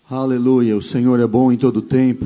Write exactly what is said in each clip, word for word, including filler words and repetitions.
Aleluia, o Senhor é bom em todo tempo.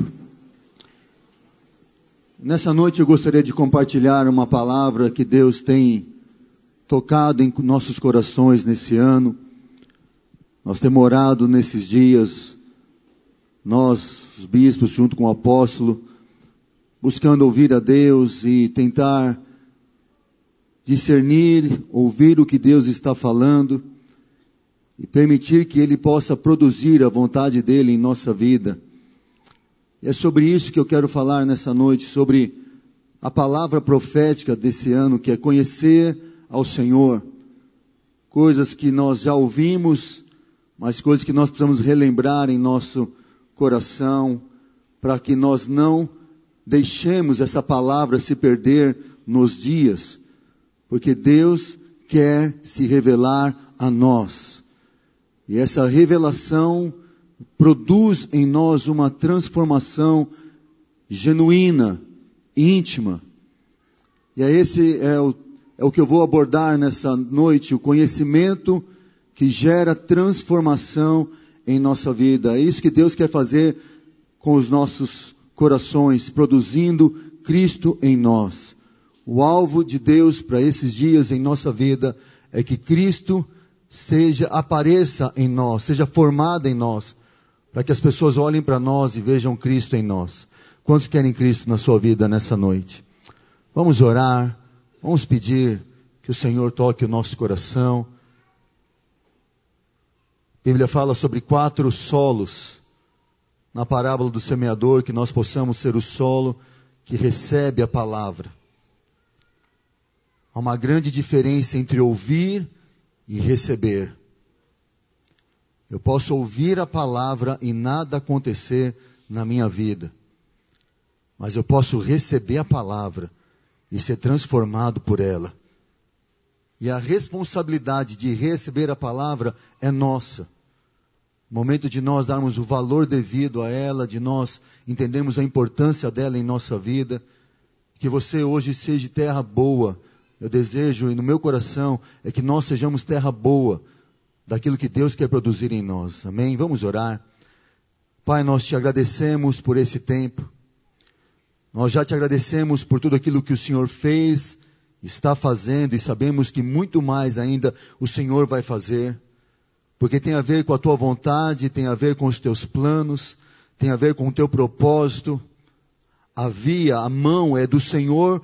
Nessa noite eu gostaria de compartilhar uma palavra que Deus tem tocado em nossos corações nesse ano. Nós temos orado nesses dias, nós, os bispos, junto com o apóstolo, buscando ouvir a Deus e tentar discernir, ouvir o que Deus está falando e permitir que Ele possa produzir a vontade dEle em nossa vida. E é sobre isso que eu quero falar nessa noite, sobre a palavra profética desse ano, que é conhecer ao Senhor. Coisas que nós já ouvimos, mas coisas que nós precisamos relembrar em nosso coração, para que nós não deixemos essa palavra se perder nos dias, porque Deus quer se revelar a nós. E essa revelação produz em nós uma transformação genuína, íntima. E é esse é o, é o que eu vou abordar nessa noite, o conhecimento que gera transformação em nossa vida. É isso que Deus quer fazer com os nossos corações, produzindo Cristo em nós. O alvo de Deus para esses dias em nossa vida é que Cristo seja, apareça em nós, seja formado em nós, para que as pessoas olhem para nós e vejam Cristo em nós. Quantos querem Cristo na sua vida nessa noite? Vamos orar, vamos pedir que o Senhor toque o nosso coração. A Bíblia fala sobre quatro solos, na parábola do semeador, que nós possamos ser o solo que recebe a palavra. Há uma grande diferença entre ouvir e receber. Eu posso ouvir a palavra e nada acontecer na minha vida, mas eu posso receber a palavra e ser transformado por ela. E a responsabilidade de receber a palavra é nossa. O momento de nós darmos o valor devido a ela, de nós entendermos a importância dela em nossa vida. Que você hoje seja terra boa. Eu desejo, e no meu coração, é que nós sejamos terra boa daquilo que Deus quer produzir em nós. Amém? Vamos orar. Pai, nós te agradecemos por esse tempo. Nós já te agradecemos por tudo aquilo que o Senhor fez, está fazendo, e sabemos que muito mais ainda o Senhor vai fazer. Porque tem a ver com a tua vontade, tem a ver com os teus planos, tem a ver com o teu propósito. A via, a mão é do Senhor,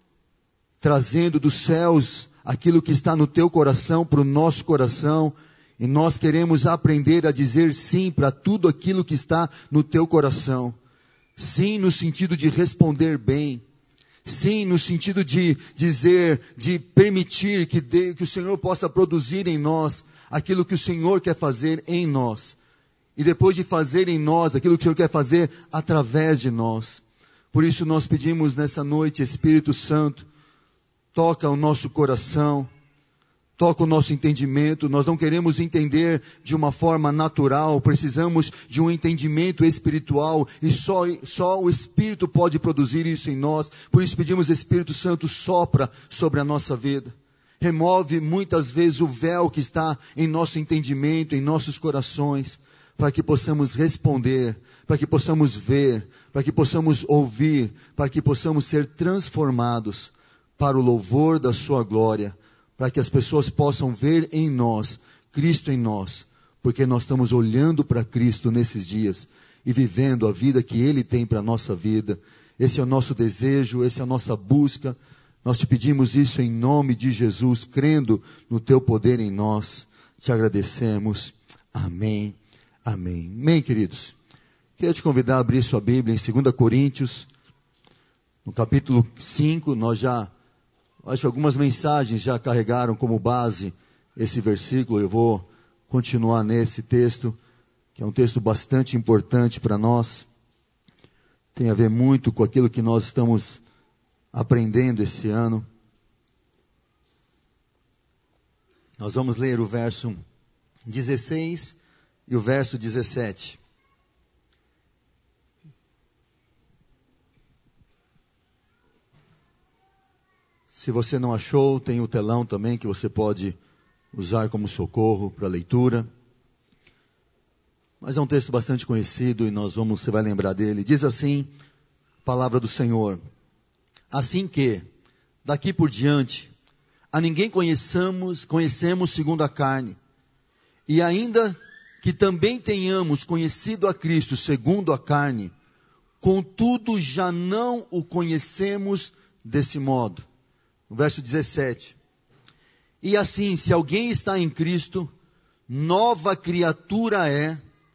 trazendo dos céus aquilo que está no teu coração para o nosso coração. E nós queremos aprender a dizer sim para tudo aquilo que está no teu coração. Sim no sentido de responder bem. Sim no sentido de dizer, de permitir que, de, que o Senhor possa produzir em nós aquilo que o Senhor quer fazer em nós. E depois de fazer em nós aquilo que o Senhor quer fazer através de nós. Por isso nós pedimos nessa noite, Espírito Santo, toca o nosso coração, toca o nosso entendimento. Nós não queremos entender de uma forma natural, precisamos de um entendimento espiritual, e só, só o Espírito pode produzir isso em nós. Por isso pedimos, Espírito Santo, sopra sobre a nossa vida. Remove muitas vezes o véu que está em nosso entendimento, em nossos corações, para que possamos responder, para que possamos ver, para que possamos ouvir, para que possamos ser transformados para o louvor da sua glória, para que as pessoas possam ver em nós, Cristo em nós, porque nós estamos olhando para Cristo nesses dias e vivendo a vida que Ele tem para a nossa vida. Esse é o nosso desejo, essa é a nossa busca. Nós te pedimos isso em nome de Jesus, crendo no teu poder em nós. Te agradecemos. Amém. Amém. Amém, queridos. Queria te convidar a abrir sua Bíblia em dois Coríntios, no capítulo cinco. Nós já, acho que algumas mensagens já carregaram como base esse versículo. Eu vou continuar nesse texto, que é um texto bastante importante para nós. Tem a ver muito com aquilo que nós estamos aprendendo esse ano. Nós vamos ler o verso dezesseis e o verso dezessete. Se você não achou, tem o telão também que você pode usar como socorro para a leitura. mas é um texto bastante conhecido e nós vamos, você vai lembrar dele. Diz assim, palavra do Senhor: assim que, daqui por diante, a ninguém conheçamos, conhecemos segundo a carne, e ainda que também tenhamos conhecido a Cristo segundo a carne, contudo já não o conhecemos desse modo. No verso dezessete. E assim, se alguém está em Cristo, nova criatura é,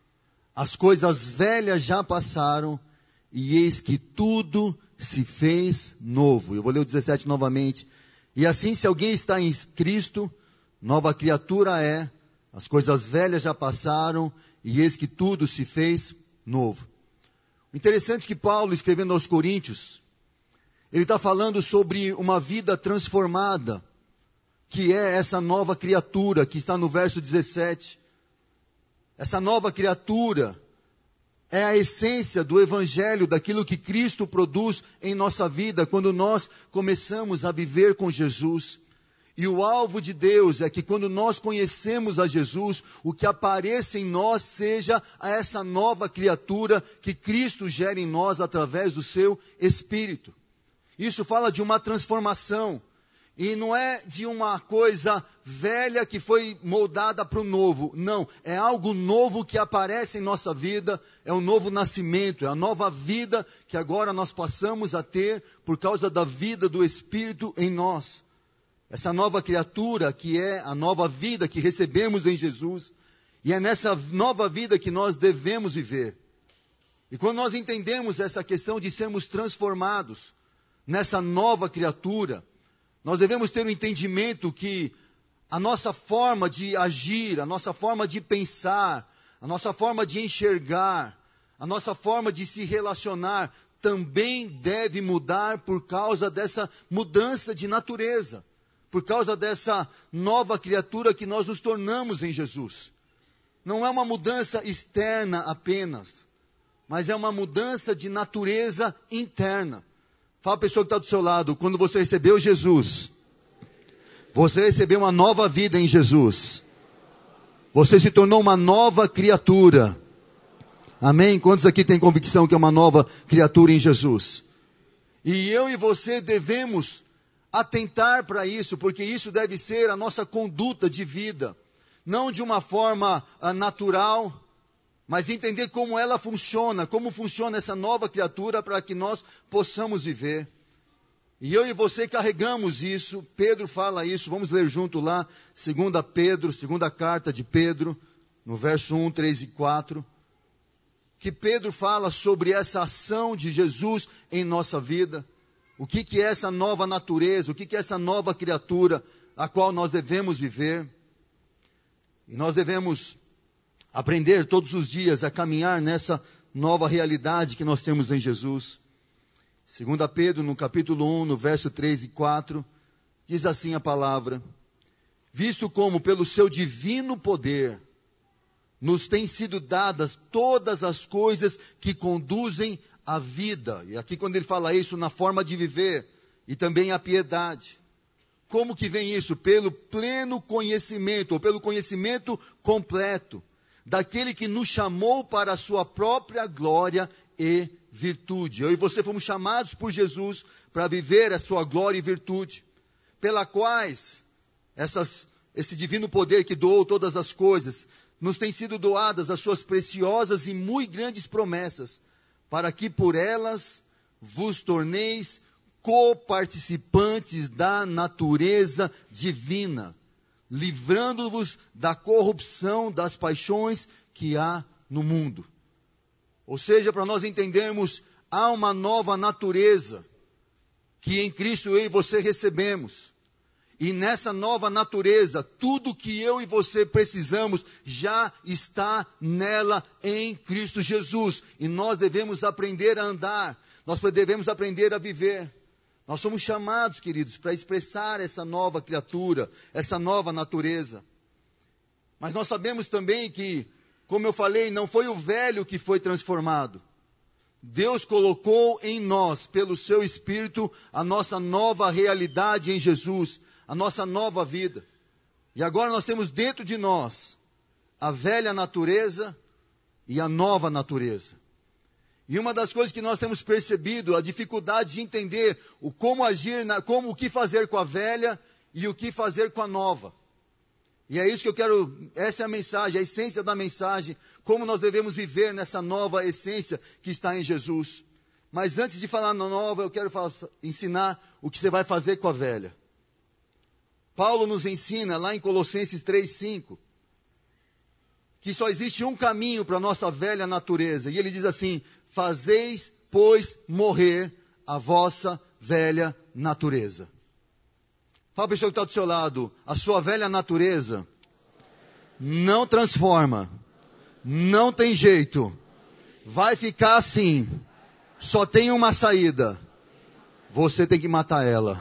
as coisas velhas já passaram, e eis que tudo se fez novo. Eu vou ler o dezessete novamente. E assim, se alguém está em Cristo, nova criatura é, as coisas velhas já passaram, e eis que tudo se fez novo. O interessante é que Paulo, escrevendo aos Coríntios, ele está falando sobre uma vida transformada, que é essa nova criatura, que está no verso dezessete. Essa nova criatura é a essência do Evangelho, daquilo que Cristo produz em nossa vida, quando nós começamos a viver com Jesus. E o alvo de Deus é que quando nós conhecemos a Jesus, o que apareça em nós seja essa nova criatura que Cristo gera em nós através do seu Espírito. Isso fala de uma transformação. E não é de uma coisa velha que foi moldada para o novo. Não, é algo novo que aparece em nossa vida. É um novo nascimento, é a nova vida que agora nós passamos a ter por causa da vida do Espírito em nós. Essa nova criatura que é a nova vida que recebemos em Jesus. E é nessa nova vida que nós devemos viver. E quando nós entendemos essa questão de sermos transformados nessa nova criatura, nós devemos ter o entendimento que a nossa forma de agir, a nossa forma de pensar, a nossa forma de enxergar, a nossa forma de se relacionar, também deve mudar por causa dessa mudança de natureza, por causa dessa nova criatura que nós nos tornamos em Jesus. Não é uma mudança externa apenas, mas é uma mudança de natureza interna. Fala a pessoa que está do seu lado: quando você recebeu Jesus, você recebeu uma nova vida em Jesus. Você se tornou uma nova criatura. Amém? Quantos aqui têm convicção que é uma nova criatura em Jesus? E eu e você devemos atentar para isso, porque isso deve ser a nossa conduta de vida. Não de uma forma uh, natural, mas entender como ela funciona, como funciona essa nova criatura para que nós possamos viver. E eu e você carregamos isso. Pedro fala isso, vamos ler junto lá, segunda Pedro, segunda carta de Pedro, no verso um, três e quatro, que Pedro fala sobre essa ação de Jesus em nossa vida, o que, que é essa nova natureza, o que, que é essa nova criatura a qual nós devemos viver. E nós devemos aprender todos os dias a caminhar nessa nova realidade que nós temos em Jesus. segunda Pedro, no capítulo um, no verso três e quatro, diz assim a palavra: visto como pelo seu divino poder nos têm sido dadas todas as coisas que conduzem à vida. E aqui quando ele fala isso, na forma de viver e também a piedade. Como que vem isso? Pelo pleno conhecimento, ou pelo conhecimento completo daquele que nos chamou para a sua própria glória e virtude. Eu e você fomos chamados por Jesus para viver a sua glória e virtude, pela quais essas, esse divino poder que doou todas as coisas, nos tem sido doadas as suas preciosas e muito grandes promessas, para que por elas vos torneis coparticipantes da natureza divina, livrando-vos da corrupção das paixões que há no mundo. Ou seja, para nós entendermos, há uma nova natureza que em Cristo eu e você recebemos. E nessa nova natureza, tudo que eu e você precisamos já está nela em Cristo Jesus. E nós devemos aprender a andar, nós devemos aprender a viver. Nós somos chamados, queridos, para expressar essa nova criatura, essa nova natureza. Mas nós sabemos também que, como eu falei, não foi o velho que foi transformado. Deus colocou em nós, pelo seu Espírito, a nossa nova realidade em Jesus, a nossa nova vida. E agora nós temos dentro de nós a velha natureza e a nova natureza. E uma das coisas que nós temos percebido, a dificuldade de entender o como agir, na, como o que fazer com a velha e o que fazer com a nova. E é isso que eu quero, essa é a mensagem, a essência da mensagem, como nós devemos viver nessa nova essência que está em Jesus. Mas antes de falar na nova, eu quero falar, ensinar o que você vai fazer com a velha. Paulo nos ensina lá em Colossenses três, cinco, que só existe um caminho para a nossa velha natureza. E ele diz assim: fazeis, pois, morrer a vossa velha natureza. Fala para a pessoa que está do seu lado, a sua velha natureza não transforma, não tem jeito, vai ficar assim, só tem uma saída, você tem que matar ela.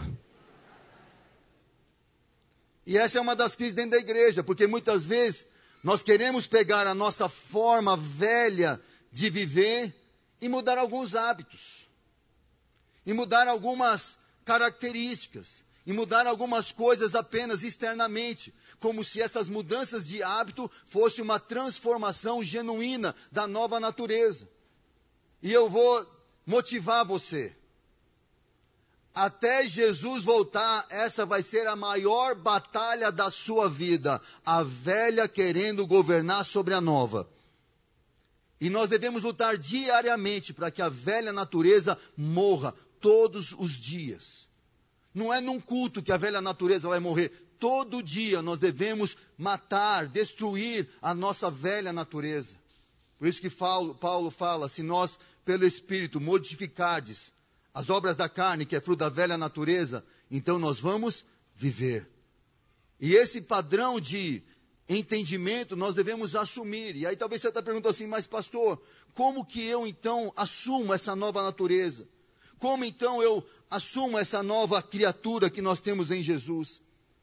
E essa é uma das crises dentro da igreja, porque muitas vezes nós queremos pegar a nossa forma velha de viver e mudar alguns hábitos, e mudar algumas características, e mudar algumas coisas apenas externamente, como se essas mudanças de hábito fosse uma transformação genuína da nova natureza. E eu vou motivar você. Até Jesus voltar, essa vai ser a maior batalha da sua vida, a velha querendo governar sobre a nova. E nós devemos lutar diariamente para que a velha natureza morra todos os dias. Não é num culto que a velha natureza vai morrer. Todo dia nós devemos matar, destruir a nossa velha natureza. Por isso que Paulo, Paulo fala, se nós, pelo Espírito, modificardes as obras da carne, que é fruto da velha natureza, então nós vamos viver. E esse padrão de entendimento nós devemos assumir. E aí talvez você está perguntando assim, mas pastor, como que eu então assumo essa nova natureza? Como então eu assumo essa nova criatura que nós temos em Jesus?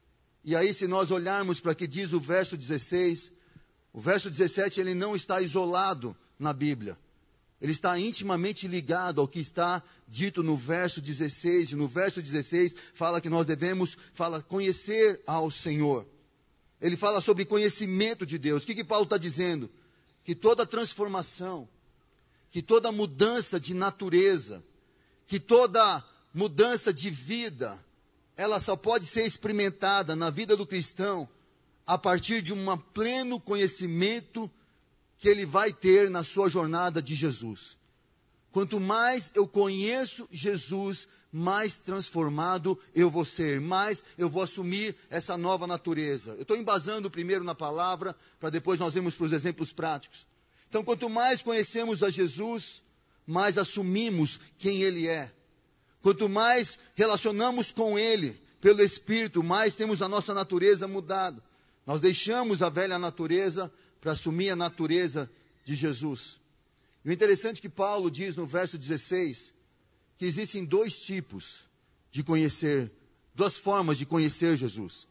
E aí, se nós olharmos para o que diz o verso dezesseis, o verso dezessete, ele não está isolado na Bíblia. Ele está intimamente ligado ao que está dito no verso dezesseis. E no verso dezesseis fala que nós devemos fala, conhecer ao Senhor. Ele fala sobre conhecimento de Deus. O que, que Paulo está dizendo? Que toda transformação, que toda mudança de natureza, que toda mudança de vida, ela só pode ser experimentada na vida do cristão a partir de um pleno conhecimento que ele vai ter na sua jornada de Jesus. Quanto mais eu conheço Jesus, mais transformado eu vou ser, mais eu vou assumir essa nova natureza. Eu estou embasando primeiro na palavra, para depois nós irmos para os exemplos práticos. Então, quanto mais conhecemos a Jesus, mais assumimos quem Ele é. Quanto mais relacionamos com Ele, pelo Espírito, mais temos a nossa natureza mudada. Nós deixamos a velha natureza para assumir a natureza de Jesus. E o interessante é que Paulo diz no verso dezesseis, que existem dois tipos de conhecer, duas formas de conhecer Jesus.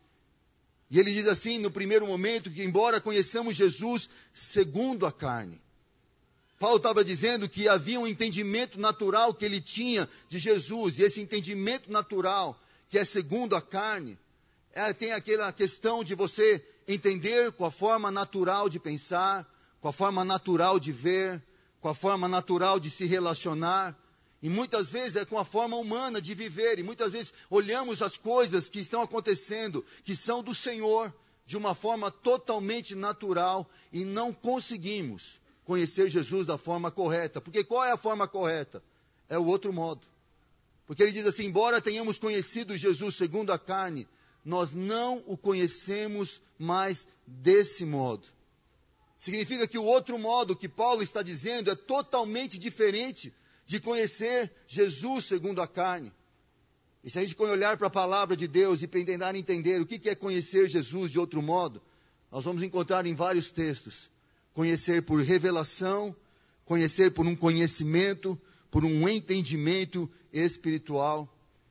E ele diz assim, no primeiro momento, que embora conheçamos Jesus segundo a carne, Paulo estava dizendo que havia um entendimento natural que ele tinha de Jesus, e esse entendimento natural, que é segundo a carne, é, tem aquela questão de você entender com a forma natural de pensar, com a forma natural de ver, com a forma natural de se relacionar, e muitas vezes é com a forma humana de viver, e muitas vezes olhamos as coisas que estão acontecendo, que são do Senhor, de uma forma totalmente natural, e não conseguimos conhecer Jesus da forma correta. Porque qual é a forma correta? É o outro modo. Porque ele diz assim, embora tenhamos conhecido Jesus segundo a carne, nós não o conhecemos mais desse modo. Significa que o outro modo que Paulo está dizendo é totalmente diferente de conhecer Jesus segundo a carne. E se a gente olhar para a palavra de Deus e tentar entender o que é conhecer Jesus de outro modo, nós vamos encontrar em vários textos. Conhecer por revelação, conhecer por um conhecimento, por um entendimento espiritual.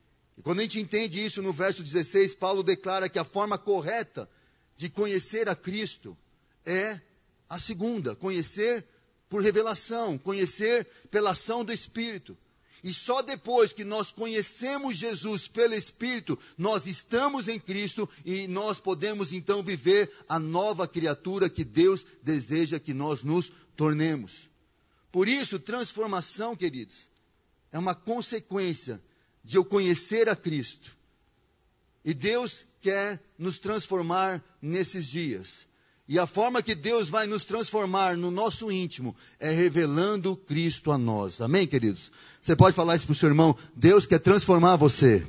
E quando a gente entende isso no verso dezesseis, Paulo declara que a forma correta de conhecer a Cristo é a segunda, conhecer por revelação, conhecer pela ação do Espírito. E só depois que nós conhecemos Jesus pelo Espírito, nós estamos em Cristo e nós podemos então viver a nova criatura que Deus deseja que nós nos tornemos. Por isso, transformação, queridos, é uma consequência de eu conhecer a Cristo. E Deus quer nos transformar nesses dias. E a forma que Deus vai nos transformar no nosso íntimo é revelando Cristo a nós. Amém, queridos? Você pode falar isso para o seu irmão. Deus quer transformar você.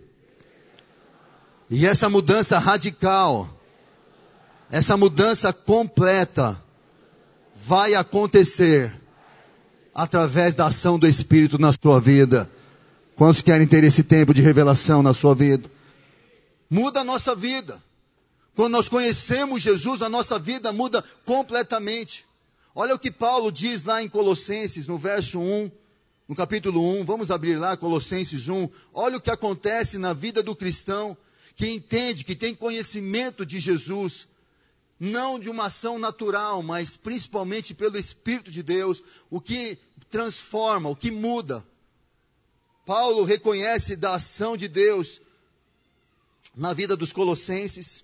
E essa mudança radical, essa mudança completa, vai acontecer através da ação do Espírito na sua vida. Quantos querem ter esse tempo de revelação na sua vida? Muda a nossa vida. Quando nós conhecemos Jesus, a nossa vida muda completamente. Olha o que Paulo diz lá em Colossenses, no verso um, no capítulo um, vamos abrir lá Colossenses um. Olha o que acontece na vida do cristão, que entende, que tem conhecimento de Jesus, não de uma ação natural, mas principalmente pelo Espírito de Deus, o que transforma, o que muda. Paulo reconhece da ação de Deus na vida dos colossenses,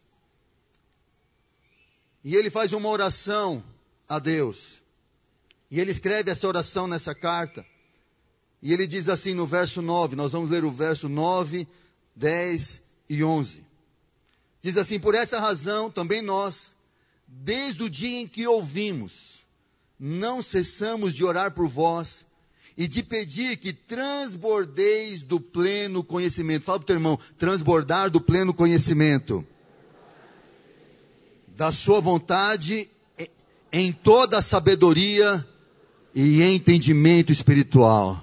e ele faz uma oração a Deus, e ele escreve essa oração nessa carta, e ele diz assim no verso nove, nós vamos ler o verso nove, dez e onze, diz assim: por essa razão também nós, desde o dia em que ouvimos, não cessamos de orar por vós, e de pedir que transbordeis do pleno conhecimento. Fala para o teu irmão, transbordar do pleno conhecimento. Da sua vontade, em toda a sabedoria e entendimento espiritual.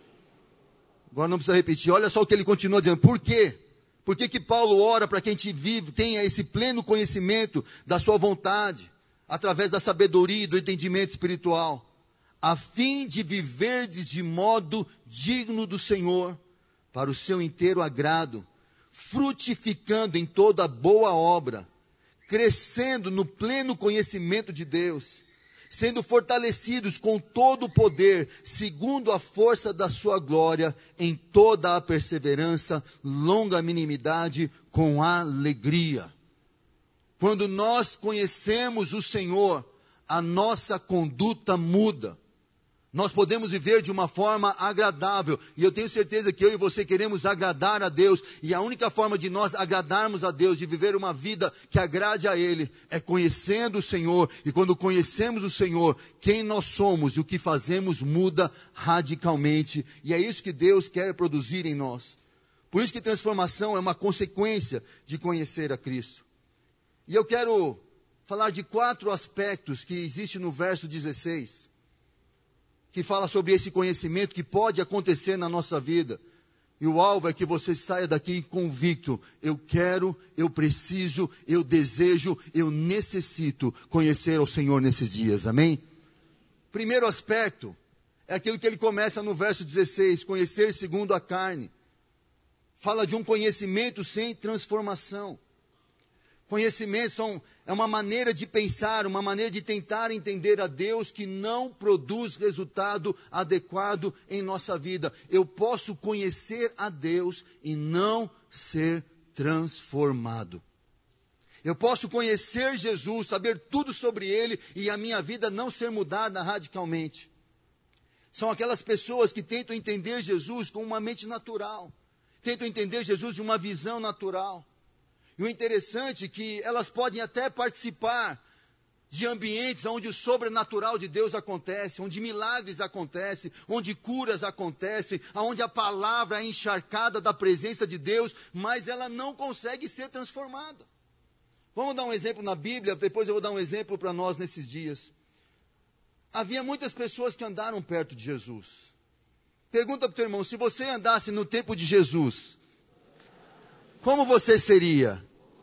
Agora não precisa repetir, olha só o que ele continua dizendo. Por quê? Por que que Paulo ora para que a gente vive, tenha esse pleno conhecimento da sua vontade, através da sabedoria e do entendimento espiritual? A fim de viverdes de modo digno do Senhor, para o seu inteiro agrado, frutificando em toda boa obra, crescendo no pleno conhecimento de Deus, sendo fortalecidos com todo o poder, segundo a força da sua glória, em toda a perseverança, longanimidade, com alegria. Quando nós conhecemos o Senhor, a nossa conduta muda. Nós podemos viver de uma forma agradável, e eu tenho certeza que eu e você queremos agradar a Deus, e a única forma de nós agradarmos a Deus, de viver uma vida que agrade a Ele, é conhecendo o Senhor, e quando conhecemos o Senhor, quem nós somos e o que fazemos muda radicalmente, e é isso que Deus quer produzir em nós. Por isso que transformação é uma consequência de conhecer a Cristo. E eu quero falar de quatro aspectos que existem no verso dezesseis, que fala sobre esse conhecimento que pode acontecer na nossa vida. E o alvo é que você saia daqui convicto: eu quero, eu preciso, eu desejo, eu necessito conhecer ao Senhor nesses dias, amém? Primeiro aspecto, é aquilo que ele começa no verso dezesseis, conhecer segundo a carne. Fala de um conhecimento sem transformação. Conhecimento são, é uma maneira de pensar, uma maneira de tentar entender a Deus que não produz resultado adequado em nossa vida. Eu posso conhecer a Deus e não ser transformado. Eu posso conhecer Jesus, saber tudo sobre Ele e a minha vida não ser mudada radicalmente. São aquelas pessoas que tentam entender Jesus com uma mente natural, tentam entender Jesus de uma visão natural. E o interessante é que elas podem até participar de ambientes onde o sobrenatural de Deus acontece, onde milagres acontecem, onde curas acontecem, onde a palavra é encharcada da presença de Deus, mas ela não consegue ser transformada. Vamos dar um exemplo na Bíblia, depois eu vou dar um exemplo para nós nesses dias. Havia muitas pessoas que andaram perto de Jesus. Pergunta para o teu irmão, se você andasse no tempo de Jesus, como você seria?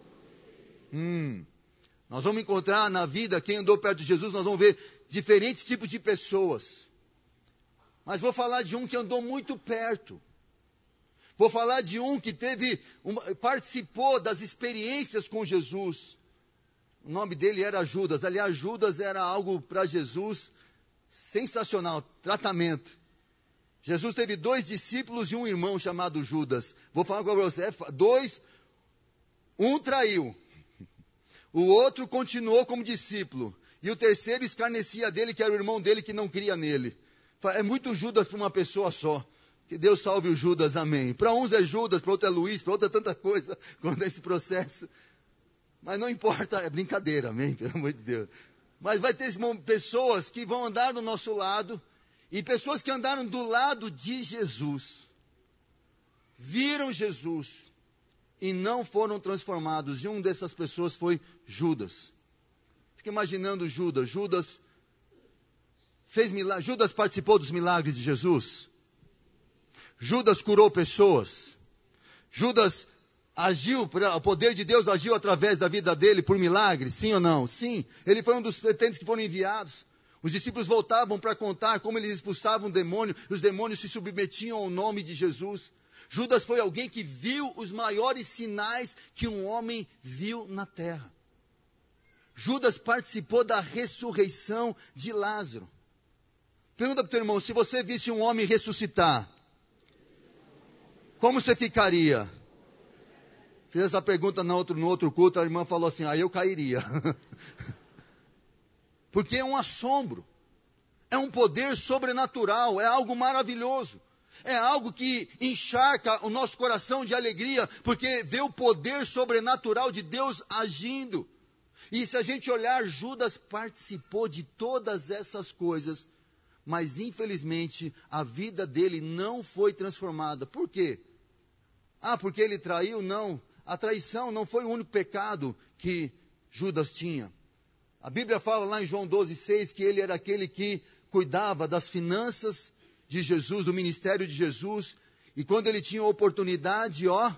Hum, nós vamos encontrar na vida, quem andou perto de Jesus, nós vamos ver diferentes tipos de pessoas. Mas vou falar de um que andou muito perto. Vou falar de um que teve, uma, participou das experiências com Jesus. O nome dele era Judas. Aliás, Judas era algo para Jesus sensacional, tratamento. Jesus teve dois discípulos e um irmão chamado Judas. Vou falar com você, dois, um traiu, o outro continuou como discípulo, e o terceiro escarnecia dele, que era o irmão dele que não cria nele. É muito Judas para uma pessoa só. Que Deus salve o Judas, amém. Para uns é Judas, para outros é Luiz, para outros é tanta coisa, quando é esse processo. Mas não importa, é brincadeira, amém, pelo amor de Deus. Mas vai ter pessoas que vão andar do nosso lado, e pessoas que andaram do lado de Jesus, viram Jesus, e não foram transformados. E uma dessas pessoas foi Judas. Fica imaginando Judas. Judas fez milagres. Judas participou dos milagres de Jesus. Judas curou pessoas. Judas agiu, o poder de Deus agiu através da vida dele por milagres, sim ou não? Sim. Ele foi um dos pretendentes que foram enviados. Os discípulos voltavam para contar como eles expulsavam o demônio, e os demônios se submetiam ao nome de Jesus. Judas foi alguém que viu os maiores sinais que um homem viu na terra. Judas participou da ressurreição de Lázaro. Pergunta para o teu irmão, se você visse um homem ressuscitar, como você ficaria? Fiz essa pergunta no outro, no outro culto, a irmã falou assim, aí ah, eu cairia. Porque é um assombro, é um poder sobrenatural, é algo maravilhoso. É algo que encharca o nosso coração de alegria, porque vê o poder sobrenatural de Deus agindo. E se a gente olhar, Judas participou de todas essas coisas, mas infelizmente a vida dele não foi transformada. Por quê? Ah, porque ele traiu? Não. A traição não foi o único pecado que Judas tinha. A Bíblia fala lá em João doze, seis, que ele era aquele que cuidava das finanças de Jesus, do ministério de Jesus, e quando ele tinha oportunidade, ó,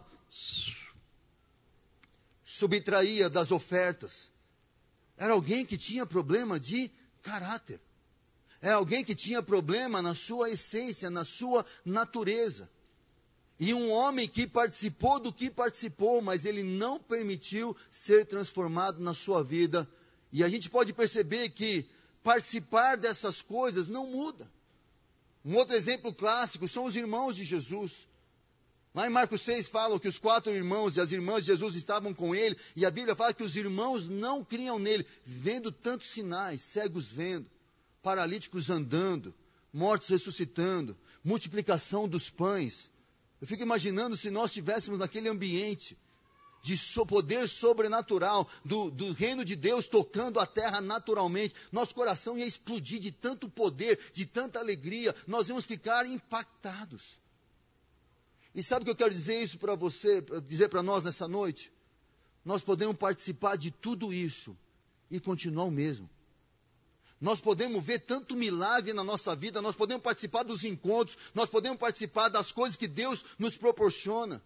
subtraía das ofertas. Era alguém que tinha problema de caráter. É alguém que tinha problema na sua essência, na sua natureza. E um homem que participou do que participou, mas ele não permitiu ser transformado na sua vida. E a gente pode perceber que participar dessas coisas não muda. Um outro exemplo clássico são os irmãos de Jesus. Lá em Marcos seis falam que os quatro irmãos e as irmãs de Jesus estavam com ele, e a Bíblia fala que os irmãos não criam nele, vendo tantos sinais, cegos vendo, paralíticos andando, mortos ressuscitando, multiplicação dos pães. Eu fico imaginando se nós estivéssemos naquele ambiente de poder sobrenatural, do, do reino de Deus tocando a terra naturalmente, nosso coração ia explodir de tanto poder, de tanta alegria, nós íamos ficar impactados. E sabe o que eu quero dizer isso para você, dizer para nós nessa noite? Nós podemos participar de tudo isso e continuar o mesmo. Nós podemos ver tanto milagre na nossa vida, nós podemos participar dos encontros, nós podemos participar das coisas que Deus nos proporciona.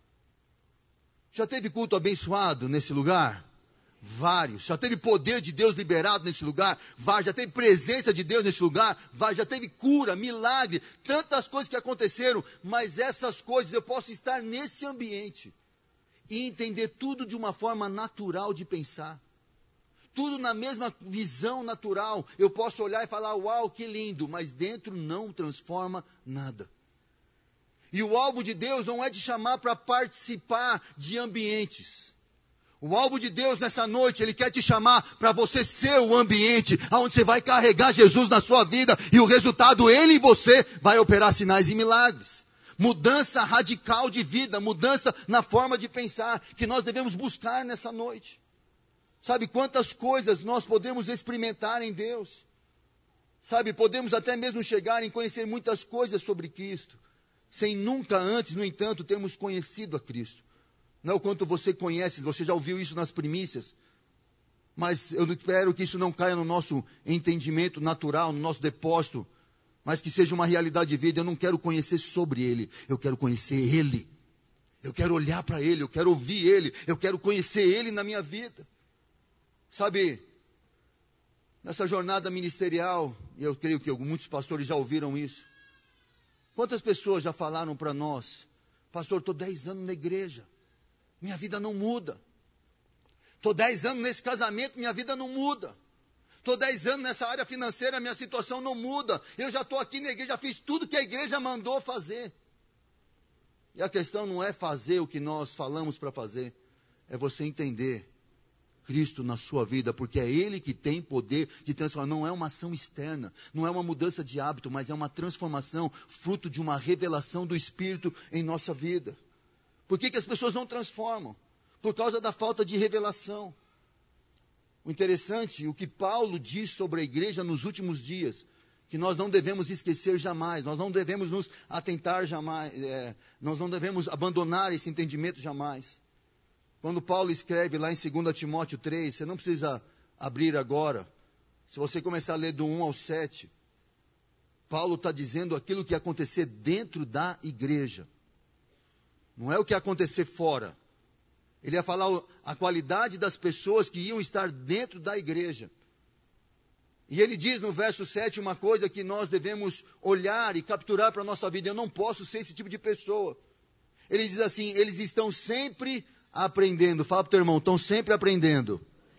Já teve culto abençoado nesse lugar? Vários. Já teve poder de Deus liberado nesse lugar? Vários. Já teve presença de Deus nesse lugar? Vários. Já teve cura, milagre, tantas coisas que aconteceram, mas essas coisas eu posso estar nesse ambiente e entender tudo de uma forma natural de pensar. Tudo na mesma visão natural. Eu posso olhar e falar, uau, que lindo, mas dentro não transforma nada. E o alvo de Deus não é te chamar para participar de ambientes. O alvo de Deus nessa noite, Ele quer te chamar para você ser o ambiente onde você vai carregar Jesus na sua vida. E o resultado, Ele e você, vai operar sinais e milagres. Mudança radical de vida, mudança na forma de pensar, que nós devemos buscar nessa noite. Sabe quantas coisas nós podemos experimentar em Deus? Sabe, podemos até mesmo chegar em conhecer muitas coisas sobre Cristo, sem nunca antes, no entanto, termos conhecido a Cristo. Não é o quanto você conhece, você já ouviu isso nas primícias, mas eu espero que isso não caia no nosso entendimento natural, no nosso depósito, mas que seja uma realidade de vida. Eu não quero conhecer sobre Ele, eu quero conhecer Ele. Eu quero olhar para Ele, eu quero ouvir Ele, eu quero conhecer Ele na minha vida. Sabe, nessa jornada ministerial, e eu creio que muitos pastores já ouviram isso, quantas pessoas já falaram para nós, pastor, estou dez anos na igreja, minha vida não muda. Estou dez anos nesse casamento, minha vida não muda. Estou dez anos nessa área financeira, a minha situação não muda. Eu já estou aqui na igreja, já fiz tudo que a igreja mandou fazer. E a questão não é fazer o que nós falamos para fazer. É você entender Cristo na sua vida, porque é Ele que tem poder de transformar. Não é uma ação externa, não é uma mudança de hábito, mas é uma transformação, fruto de uma revelação do Espírito em nossa vida. Por que que as pessoas não transformam? Por causa da falta de revelação. O interessante, o que Paulo diz sobre a igreja nos últimos dias, que nós não devemos esquecer jamais, nós não devemos nos atentar jamais, é, nós não devemos abandonar esse entendimento jamais. Quando Paulo escreve lá em dois Timóteo três, você não precisa abrir agora, se você começar a ler do um ao sete, Paulo está dizendo aquilo que ia acontecer dentro da igreja, não é o que ia acontecer fora. Ele ia falar a qualidade das pessoas que iam estar dentro da igreja. E ele diz no verso sete uma coisa que nós devemos olhar e capturar para a nossa vida. Eu não posso ser esse tipo de pessoa. Ele diz assim, eles estão sempre aprendendo. Fala para o teu irmão, estão sempre aprendendo.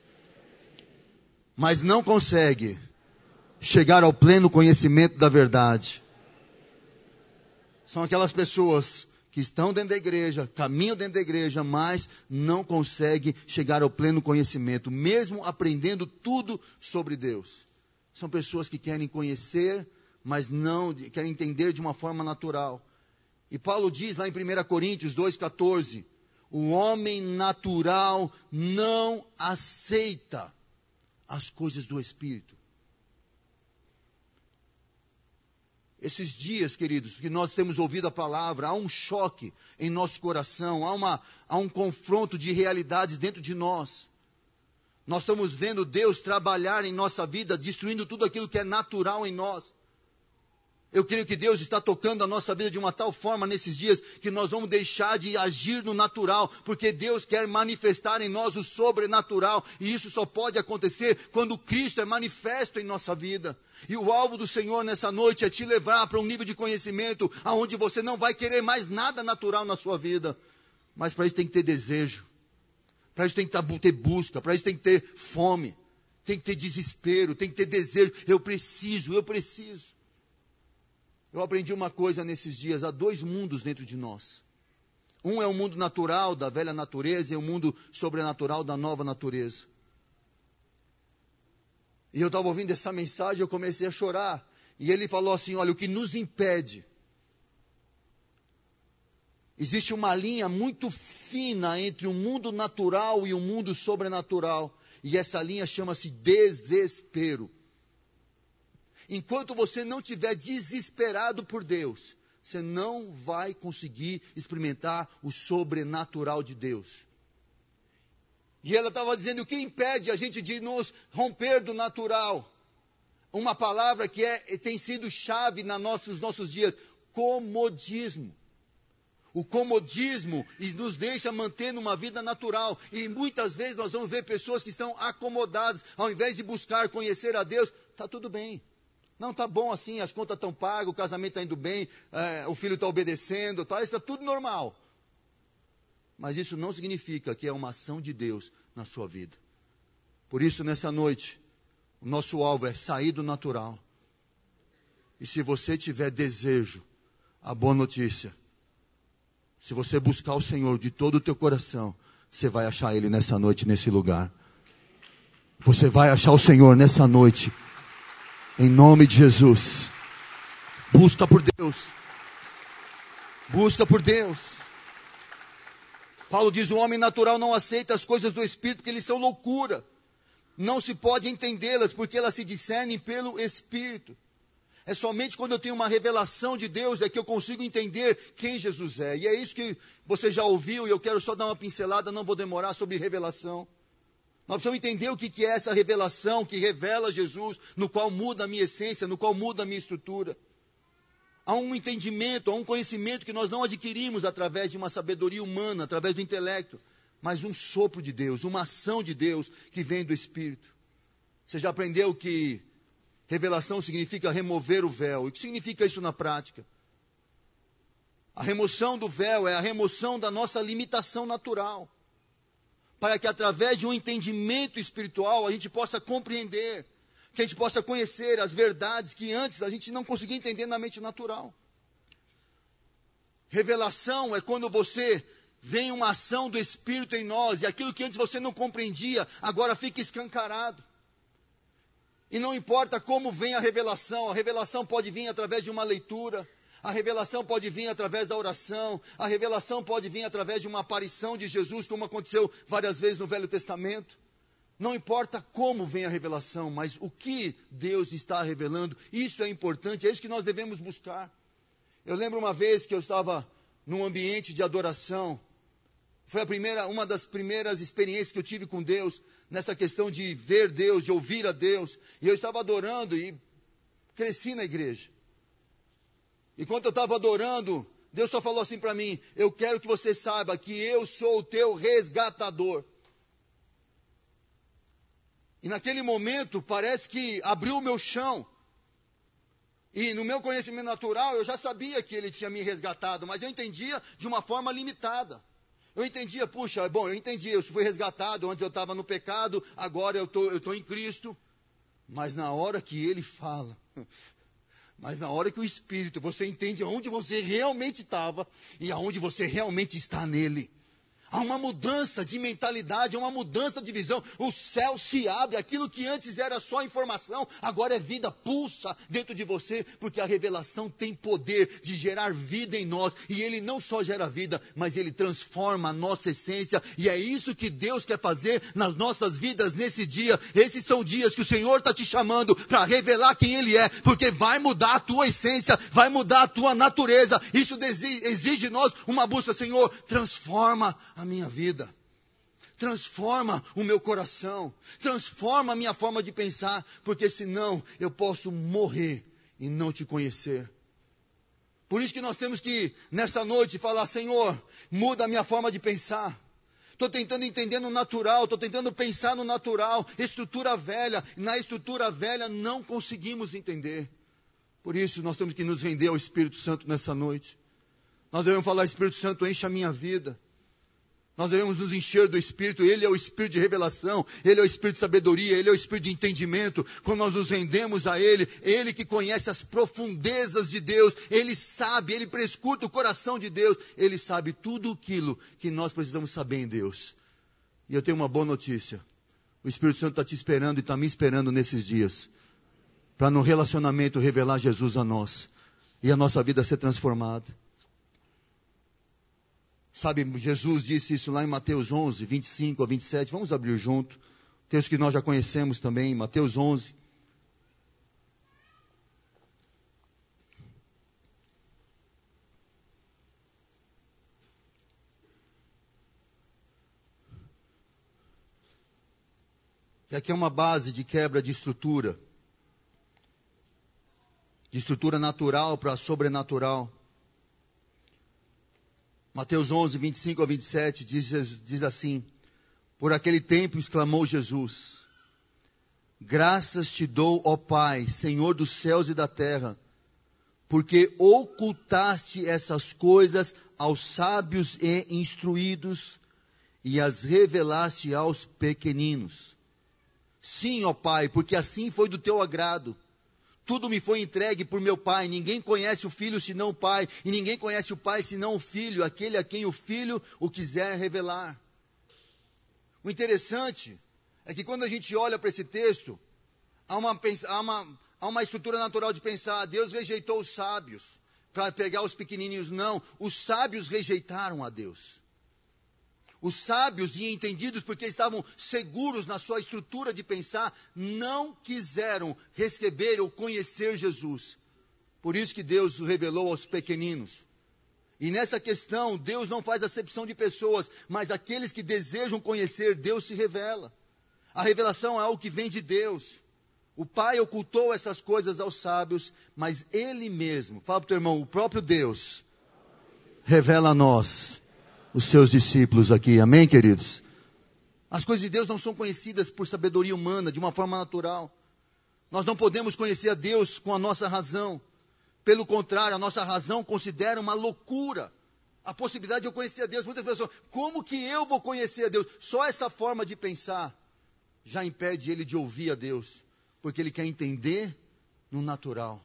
Mas não consegue chegar ao pleno conhecimento da verdade. São aquelas pessoas que estão dentro da igreja, caminham dentro da igreja, mas não conseguem chegar ao pleno conhecimento, mesmo aprendendo tudo sobre Deus. São pessoas que querem conhecer, mas não querem entender de uma forma natural. E Paulo diz lá em primeira Coríntios dois, quatorze, o homem natural não aceita as coisas do Espírito. Esses dias, queridos, que nós temos ouvido a palavra, há um choque em nosso coração, há, uma, há um confronto de realidades dentro de nós. Nós estamos vendo Deus trabalhar em nossa vida, destruindo tudo aquilo que é natural em nós. Eu creio que Deus está tocando a nossa vida de uma tal forma nesses dias, que nós vamos deixar de agir no natural, porque Deus quer manifestar em nós o sobrenatural, e isso só pode acontecer quando Cristo é manifesto em nossa vida. E o alvo do Senhor nessa noite é te levar para um nível de conhecimento, onde você não vai querer mais nada natural na sua vida, mas para isso tem que ter desejo, para isso tem que ter busca, para isso tem que ter fome, tem que ter desespero, tem que ter desejo, eu preciso, eu preciso. Eu aprendi uma coisa nesses dias, há dois mundos dentro de nós. Um é o mundo natural, da velha natureza, e o mundo sobrenatural, da nova natureza. E eu estava ouvindo essa mensagem, eu comecei a chorar. E ele falou assim, olha, o que nos impede... Existe uma linha muito fina entre o mundo natural e o mundo sobrenatural. E essa linha chama-se desespero. Enquanto você não estiver desesperado por Deus, você não vai conseguir experimentar o sobrenatural de Deus. E ela estava dizendo, o que impede a gente de nos romper do natural? Uma palavra que é, tem sido chave na nossa, nos nossos dias, comodismo. O comodismo nos deixa mantendo uma vida natural. E muitas vezes nós vamos ver pessoas que estão acomodadas, ao invés de buscar conhecer a Deus, está tudo bem. Não, está bom assim, as contas estão pagas, o casamento está indo bem, é, o filho está obedecendo, tá, está tudo normal. Mas isso não significa que é uma ação de Deus na sua vida. Por isso, nessa noite, o nosso alvo é sair do natural. E se você tiver desejo, a boa notícia, se você buscar o Senhor de todo o teu coração, você vai achar Ele nessa noite, nesse lugar. Você vai achar o Senhor nessa noite. Em nome de Jesus. Busca por Deus. Busca por Deus. Paulo diz, o homem natural não aceita as coisas do Espírito, porque eles são loucura. Não se pode entendê-las, porque elas se discernem pelo Espírito. É somente quando eu tenho uma revelação de Deus é que eu consigo entender quem Jesus é. E é isso que você já ouviu, e eu quero só dar uma pincelada, não vou demorar, sobre revelação. Nós precisamos entender o que é essa revelação que revela Jesus, no qual muda a minha essência, no qual muda a minha estrutura. Há um entendimento, há um conhecimento que nós não adquirimos através de uma sabedoria humana, através do intelecto, mas um sopro de Deus, uma ação de Deus que vem do Espírito. Você já aprendeu que revelação significa remover o véu? E o que significa isso na prática? A remoção do véu é a remoção da nossa limitação natural, para que através de um entendimento espiritual a gente possa compreender que a gente possa conhecer as verdades que antes a gente não conseguia entender na mente natural. Revelação é quando você vem uma ação do Espírito em nós, e aquilo que antes você não compreendia, agora fica escancarado. E não importa como vem a revelação, a revelação pode vir através de uma leitura, a revelação pode vir através da oração, a revelação pode vir através de uma aparição de Jesus, como aconteceu várias vezes no Velho Testamento. Não importa como vem a revelação, mas o que Deus está revelando, isso é importante, é isso que nós devemos buscar. Eu lembro uma vez que eu estava num ambiente de adoração, foi a primeira, uma das primeiras experiências que eu tive com Deus, nessa questão de ver Deus, de ouvir a Deus, e eu estava adorando e cresci na igreja. E quando eu estava adorando, Deus só falou assim para mim: eu quero que você saiba que eu sou o teu resgatador. E naquele momento, parece que abriu o meu chão. E no meu conhecimento natural, eu já sabia que Ele tinha me resgatado, mas eu entendia de uma forma limitada. Eu entendia, puxa, bom, eu entendi, eu fui resgatado, antes eu estava no pecado, agora eu tô, eu estou em Cristo. Mas na hora que Ele fala, mas na hora que o Espírito, você entende aonde você realmente estava e aonde você realmente está nele. Há uma mudança de mentalidade, há uma mudança de visão. O céu se abre, aquilo que antes era só informação, agora é vida, pulsa dentro de você, porque a revelação tem poder de gerar vida em nós. E Ele não só gera vida, mas Ele transforma a nossa essência. E é isso que Deus quer fazer nas nossas vidas nesse dia. Esses são dias que o Senhor está te chamando para revelar quem Ele é, porque vai mudar a tua essência, vai mudar a tua natureza. Isso exige de nós uma busca. Senhor, transforma a minha vida, transforma o meu coração, transforma a minha forma de pensar, porque senão eu posso morrer e não te conhecer. Por isso que nós temos que nessa noite falar: Senhor, muda a minha forma de pensar. Estou tentando entender no natural, estou tentando pensar no natural, estrutura velha, na estrutura velha não conseguimos entender. Por isso nós temos que nos render ao Espírito Santo nessa noite. Nós devemos falar: Espírito Santo, enche a minha vida. Nós devemos nos encher do Espírito. Ele é o Espírito de revelação, Ele é o Espírito de sabedoria, Ele é o Espírito de entendimento. Quando nós nos rendemos a Ele, Ele que conhece as profundezas de Deus, Ele sabe, Ele prescuta o coração de Deus, Ele sabe tudo aquilo que nós precisamos saber em Deus. E eu tenho uma boa notícia: o Espírito Santo está te esperando e está me esperando nesses dias, para no relacionamento revelar Jesus a nós, e a nossa vida ser transformada. Sabe, Jesus disse isso lá em Mateus onze, vinte e cinco a vinte e sete. Vamos abrir junto. Texto que nós já conhecemos também, Mateus onze. E aqui é uma base de quebra de estrutura. De estrutura natural para sobrenatural. Mateus onze, vinte e cinco a vinte e sete, diz, diz assim: por aquele tempo exclamou Jesus: graças te dou, ó Pai, Senhor dos céus e da terra, porque ocultaste essas coisas aos sábios e instruídos, e as revelaste aos pequeninos. Sim, ó Pai, porque assim foi do teu agrado. Tudo me foi entregue por meu Pai. Ninguém conhece o Filho senão o Pai, e ninguém conhece o Pai senão o Filho, aquele a quem o Filho o quiser revelar. O interessante é que quando a gente olha para esse texto, há uma, há, uma, há uma estrutura natural de pensar: Deus rejeitou os sábios para pegar os pequenininhos. Não, os sábios rejeitaram a Deus. Os sábios e entendidos, porque estavam seguros na sua estrutura de pensar, não quiseram receber ou conhecer Jesus. Por isso que Deus revelou aos pequeninos. E nessa questão, Deus não faz acepção de pessoas, mas aqueles que desejam conhecer, Deus se revela. A revelação é algo que vem de Deus. O Pai ocultou essas coisas aos sábios, mas Ele mesmo, fala para o teu irmão, o próprio Deus, revela a nós, os seus discípulos aqui, amém, queridos? As coisas de Deus não são conhecidas por sabedoria humana, de uma forma natural. Nós não podemos conhecer a Deus com a nossa razão. Pelo contrário, a nossa razão considera uma loucura a possibilidade de eu conhecer a Deus. Muitas pessoas, como que eu vou conhecer a Deus? Só essa forma de pensar já impede ele de ouvir a Deus. porque ele quer entender no natural.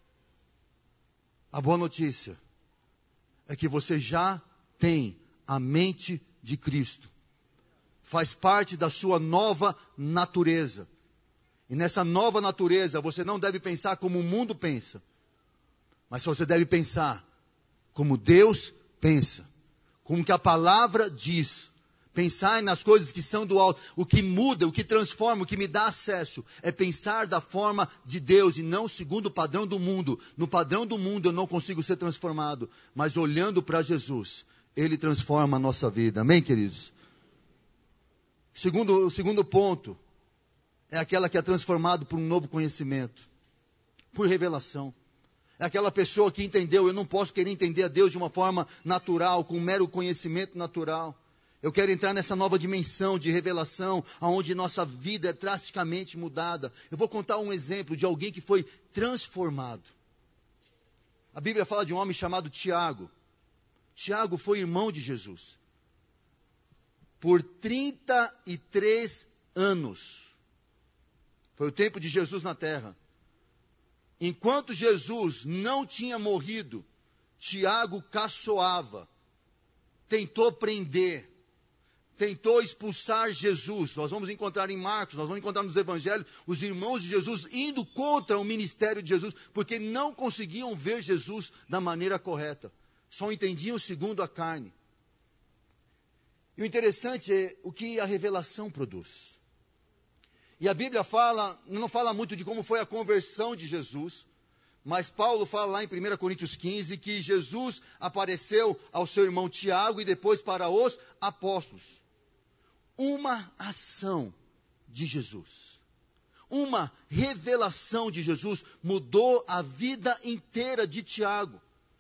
A boa notícia é que você já tem a mente de Cristo. Faz parte da sua nova natureza. E nessa nova natureza, você não deve pensar como o mundo pensa, mas você deve pensar como Deus pensa, como que a palavra diz. Pensar nas coisas que são do alto. O que muda, o que transforma, o que me dá acesso é pensar da forma de Deus e não segundo o padrão do mundo. No padrão do mundo eu não consigo ser transformado, mas olhando para Jesus, Ele transforma a nossa vida. Amém, queridos? Segundo, o segundo ponto é aquela que é transformado por um novo conhecimento, por revelação. É aquela pessoa que entendeu, eu não posso querer entender a Deus de uma forma natural, com um mero conhecimento natural. Eu quero entrar nessa nova dimensão de revelação, onde nossa vida é drasticamente mudada. Eu vou contar um exemplo de alguém que foi transformado. A Bíblia fala de um homem chamado Tiago. Tiago foi irmão de Jesus. Por trinta e três anos. Foi o tempo de Jesus na terra. Enquanto Jesus não tinha morrido, Tiago caçoava, tentou prender, tentou expulsar Jesus. Nós vamos encontrar em Marcos, nós vamos encontrar nos evangelhos, os irmãos de Jesus indo contra o ministério de Jesus, porque não conseguiam ver Jesus da maneira correta, só entendiam segundo a carne. E o interessante é o que a revelação produz. E a Bíblia fala, não fala muito de como foi a conversão de Jesus, mas Paulo fala lá em primeira Coríntios quinze que Jesus apareceu ao seu irmão Tiago e depois para os apóstolos. Uma ação de Jesus, uma revelação de Jesus mudou a vida inteira de Tiago.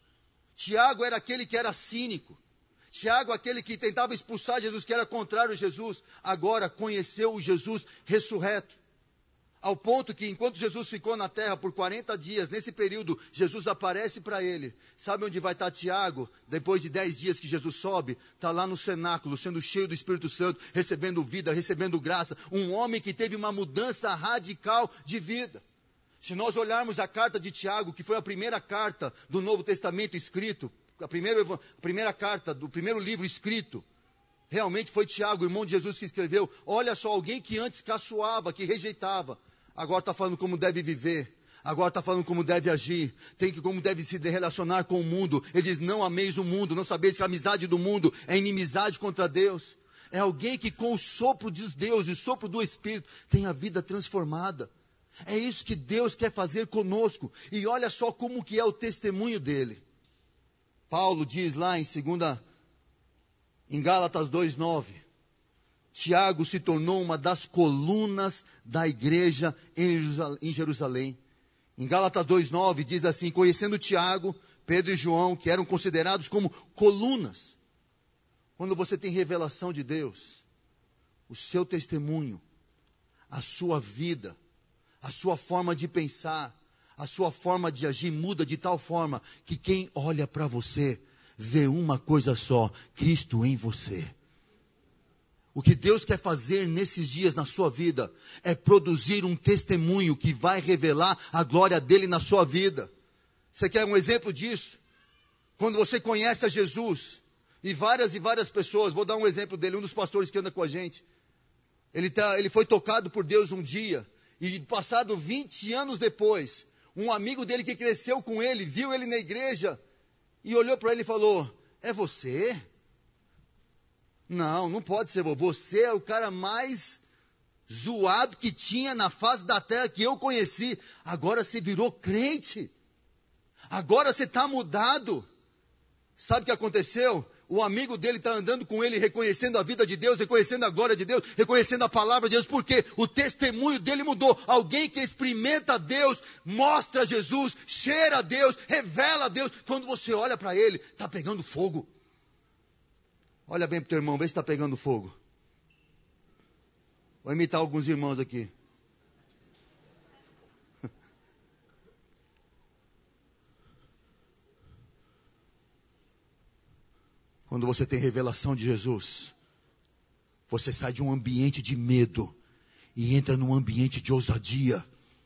Tiago era aquele que era cínico. Tiago, aquele que tentava expulsar Jesus, que era contrário a Jesus, agora conheceu o Jesus ressurreto. Ao ponto que, enquanto Jesus ficou na terra por quarenta dias, nesse período, Jesus aparece para ele. Sabe onde vai estar Tiago? Depois de dez dias que Jesus sobe, está lá no cenáculo, sendo cheio do Espírito Santo, recebendo vida, recebendo graça. Um homem que teve uma mudança radical de vida. Se nós olharmos a carta de Tiago, que foi a primeira carta do Novo Testamento escrito, A primeira, a primeira carta do primeiro livro escrito, realmente foi Tiago, irmão de Jesus, que escreveu. Olha só, alguém que antes caçoava, que rejeitava, agora está falando como deve viver, agora está falando como deve agir, tem que, como deve se relacionar com o mundo. Ele diz, não ameis o mundo, não sabeis que a amizade do mundo é inimizade contra Deus. É alguém que com o sopro de Deus e o sopro do Espírito tem a vida transformada. É isso que Deus quer fazer conosco. E olha só como que é o testemunho dele. Paulo diz lá em segunda, em Gálatas dois, nove, Tiago se tornou uma das colunas da igreja em Jerusalém. Em Gálatas dois, nove diz assim, conhecendo Tiago, Pedro e João, que eram considerados como colunas. Quando você tem revelação de Deus, o seu testemunho, a sua vida, a sua forma de pensar, a sua forma de agir muda de tal forma que quem olha para você vê uma coisa só, Cristo em você. O que Deus quer fazer nesses dias na sua vida é produzir um testemunho que vai revelar a glória dele na sua vida. Você quer um exemplo disso? Quando você conhece a Jesus, e várias e várias pessoas, vou dar um exemplo dele, um dos pastores que anda com a gente, ele, tá, ele foi tocado por Deus um dia, e passado vinte anos depois, um amigo dele que cresceu com ele, viu ele na igreja, e olhou para ele e falou, é você? Não, não pode ser você, você é o cara mais zoado que tinha na face da terra que eu conheci, agora você virou crente, agora você está mudado. Sabe o que aconteceu? O amigo dele está andando com ele, reconhecendo a vida de Deus, reconhecendo a glória de Deus, reconhecendo a palavra de Deus, porque o testemunho dele mudou. Alguém que experimenta Deus, mostra Jesus, cheira a Deus, revela a Deus. Quando você olha para ele, está pegando fogo. Olha bem para o teu irmão, vê se está pegando fogo. Vou imitar alguns irmãos aqui. Quando você tem revelação de Jesus, você sai de um ambiente de medo e entra num ambiente de ousadia.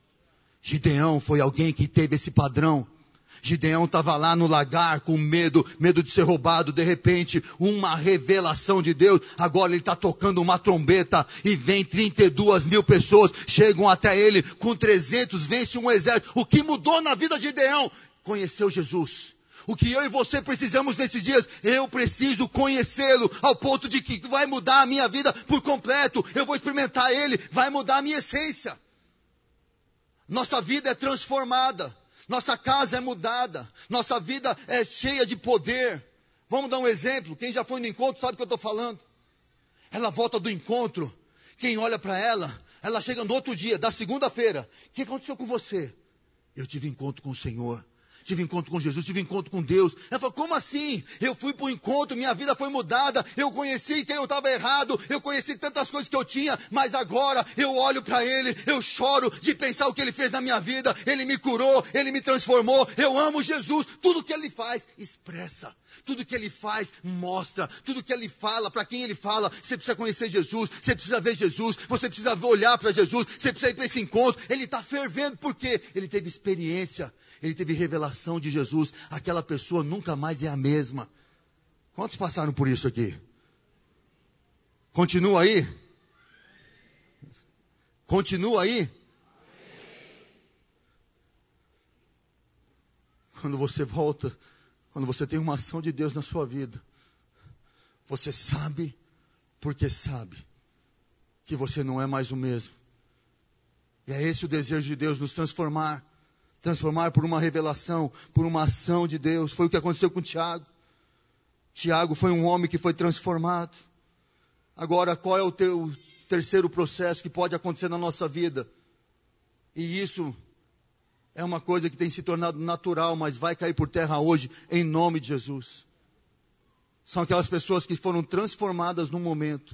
Gideão foi alguém que teve esse padrão. Gideão estava lá no lagar com medo, medo de ser roubado. De repente, uma revelação de Deus. Agora ele está tocando uma trombeta e vem trinta e duas mil pessoas. Chegam até ele com trezentos, vence um exército. O que mudou na vida de Gideão? Conheceu Jesus. O que eu e você precisamos nesses dias, eu preciso conhecê-lo ao ponto de que vai mudar a minha vida por completo. Eu vou experimentar ele, vai mudar a minha essência. Nossa vida é transformada. Nossa casa é mudada, nossa vida é cheia de poder. Vamos dar um exemplo, quem já foi no encontro sabe o que eu estou falando. Ela volta do encontro, quem olha para ela, ela chega no outro dia, da segunda-feira. O que aconteceu com você? Eu tive encontro com o Senhor. Tive encontro com Jesus, tive encontro com Deus. Ela falou, como assim? Eu fui para o encontro, minha vida foi mudada. Eu conheci quem eu estava errado. Eu conheci tantas coisas que eu tinha. Mas agora eu olho para Ele. Eu choro de pensar o que Ele fez na minha vida. Ele me curou, Ele me transformou. Eu amo Jesus. Tudo que Ele faz, expressa. Tudo que Ele faz, mostra. Tudo que Ele fala, para quem Ele fala. Você precisa conhecer Jesus. Você precisa ver Jesus. Você precisa olhar para Jesus. Você precisa ir para esse encontro. Ele está fervendo. Por quê? Ele teve experiência. Ele teve revelação de Jesus. Aquela pessoa nunca mais é a mesma. Quantos passaram por isso aqui? Continua aí? Continua aí? Quando você volta, quando você tem uma ação de Deus na sua vida, você sabe, porque sabe, que você não é mais o mesmo. E é esse o desejo de Deus, nos transformar. Transformar por uma revelação, por uma ação de Deus. Foi o que aconteceu com Tiago. Tiago foi um homem que foi transformado. Agora, qual é o, teu, o terceiro processo que pode acontecer na nossa vida? E isso é uma coisa que tem se tornado natural, mas vai cair por terra hoje, em nome de Jesus. São aquelas pessoas que foram transformadas num momento,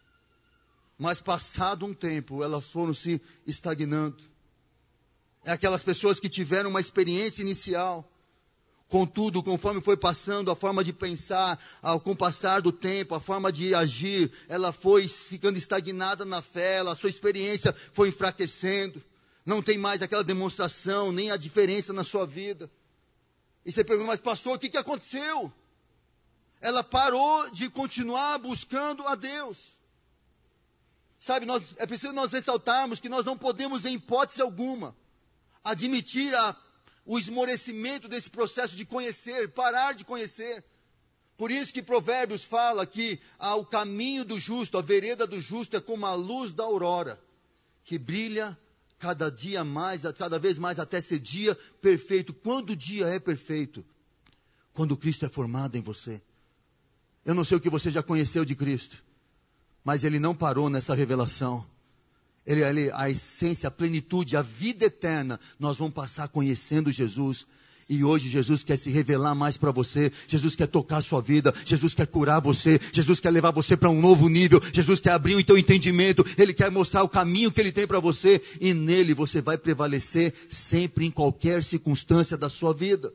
mas passado um tempo, elas foram se estagnando. É aquelas pessoas que tiveram uma experiência inicial. Contudo, conforme foi passando, a forma de pensar, ao, com o passar do tempo, a forma de agir, ela foi ficando estagnada na fé, a sua experiência foi enfraquecendo. Não tem mais aquela demonstração, nem a diferença na sua vida. E você pergunta, mas pastor, o que, que aconteceu? Ela parou de continuar buscando a Deus. Sabe, nós, é preciso nós ressaltarmos que nós não podemos, em hipótese alguma, admitir a, o esmorecimento desse processo de conhecer, parar de conhecer. Por isso que Provérbios fala que ah, o caminho do justo, a vereda do justo é como a luz da aurora, que brilha cada dia mais, cada vez mais até ser dia perfeito. Quando o dia é perfeito? Quando Cristo é formado em você. Eu não sei o que você já conheceu de Cristo, mas Ele não parou nessa revelação. Ele, ele, a essência, a plenitude, a vida eterna, nós vamos passar conhecendo Jesus. E hoje Jesus quer se revelar mais para você. Jesus quer tocar a sua vida. Jesus quer curar você. Jesus quer levar você para um novo nível. Jesus quer abrir o teu entendimento. Ele quer mostrar o caminho que Ele tem para você. E nele você vai prevalecer sempre, em qualquer circunstância da sua vida.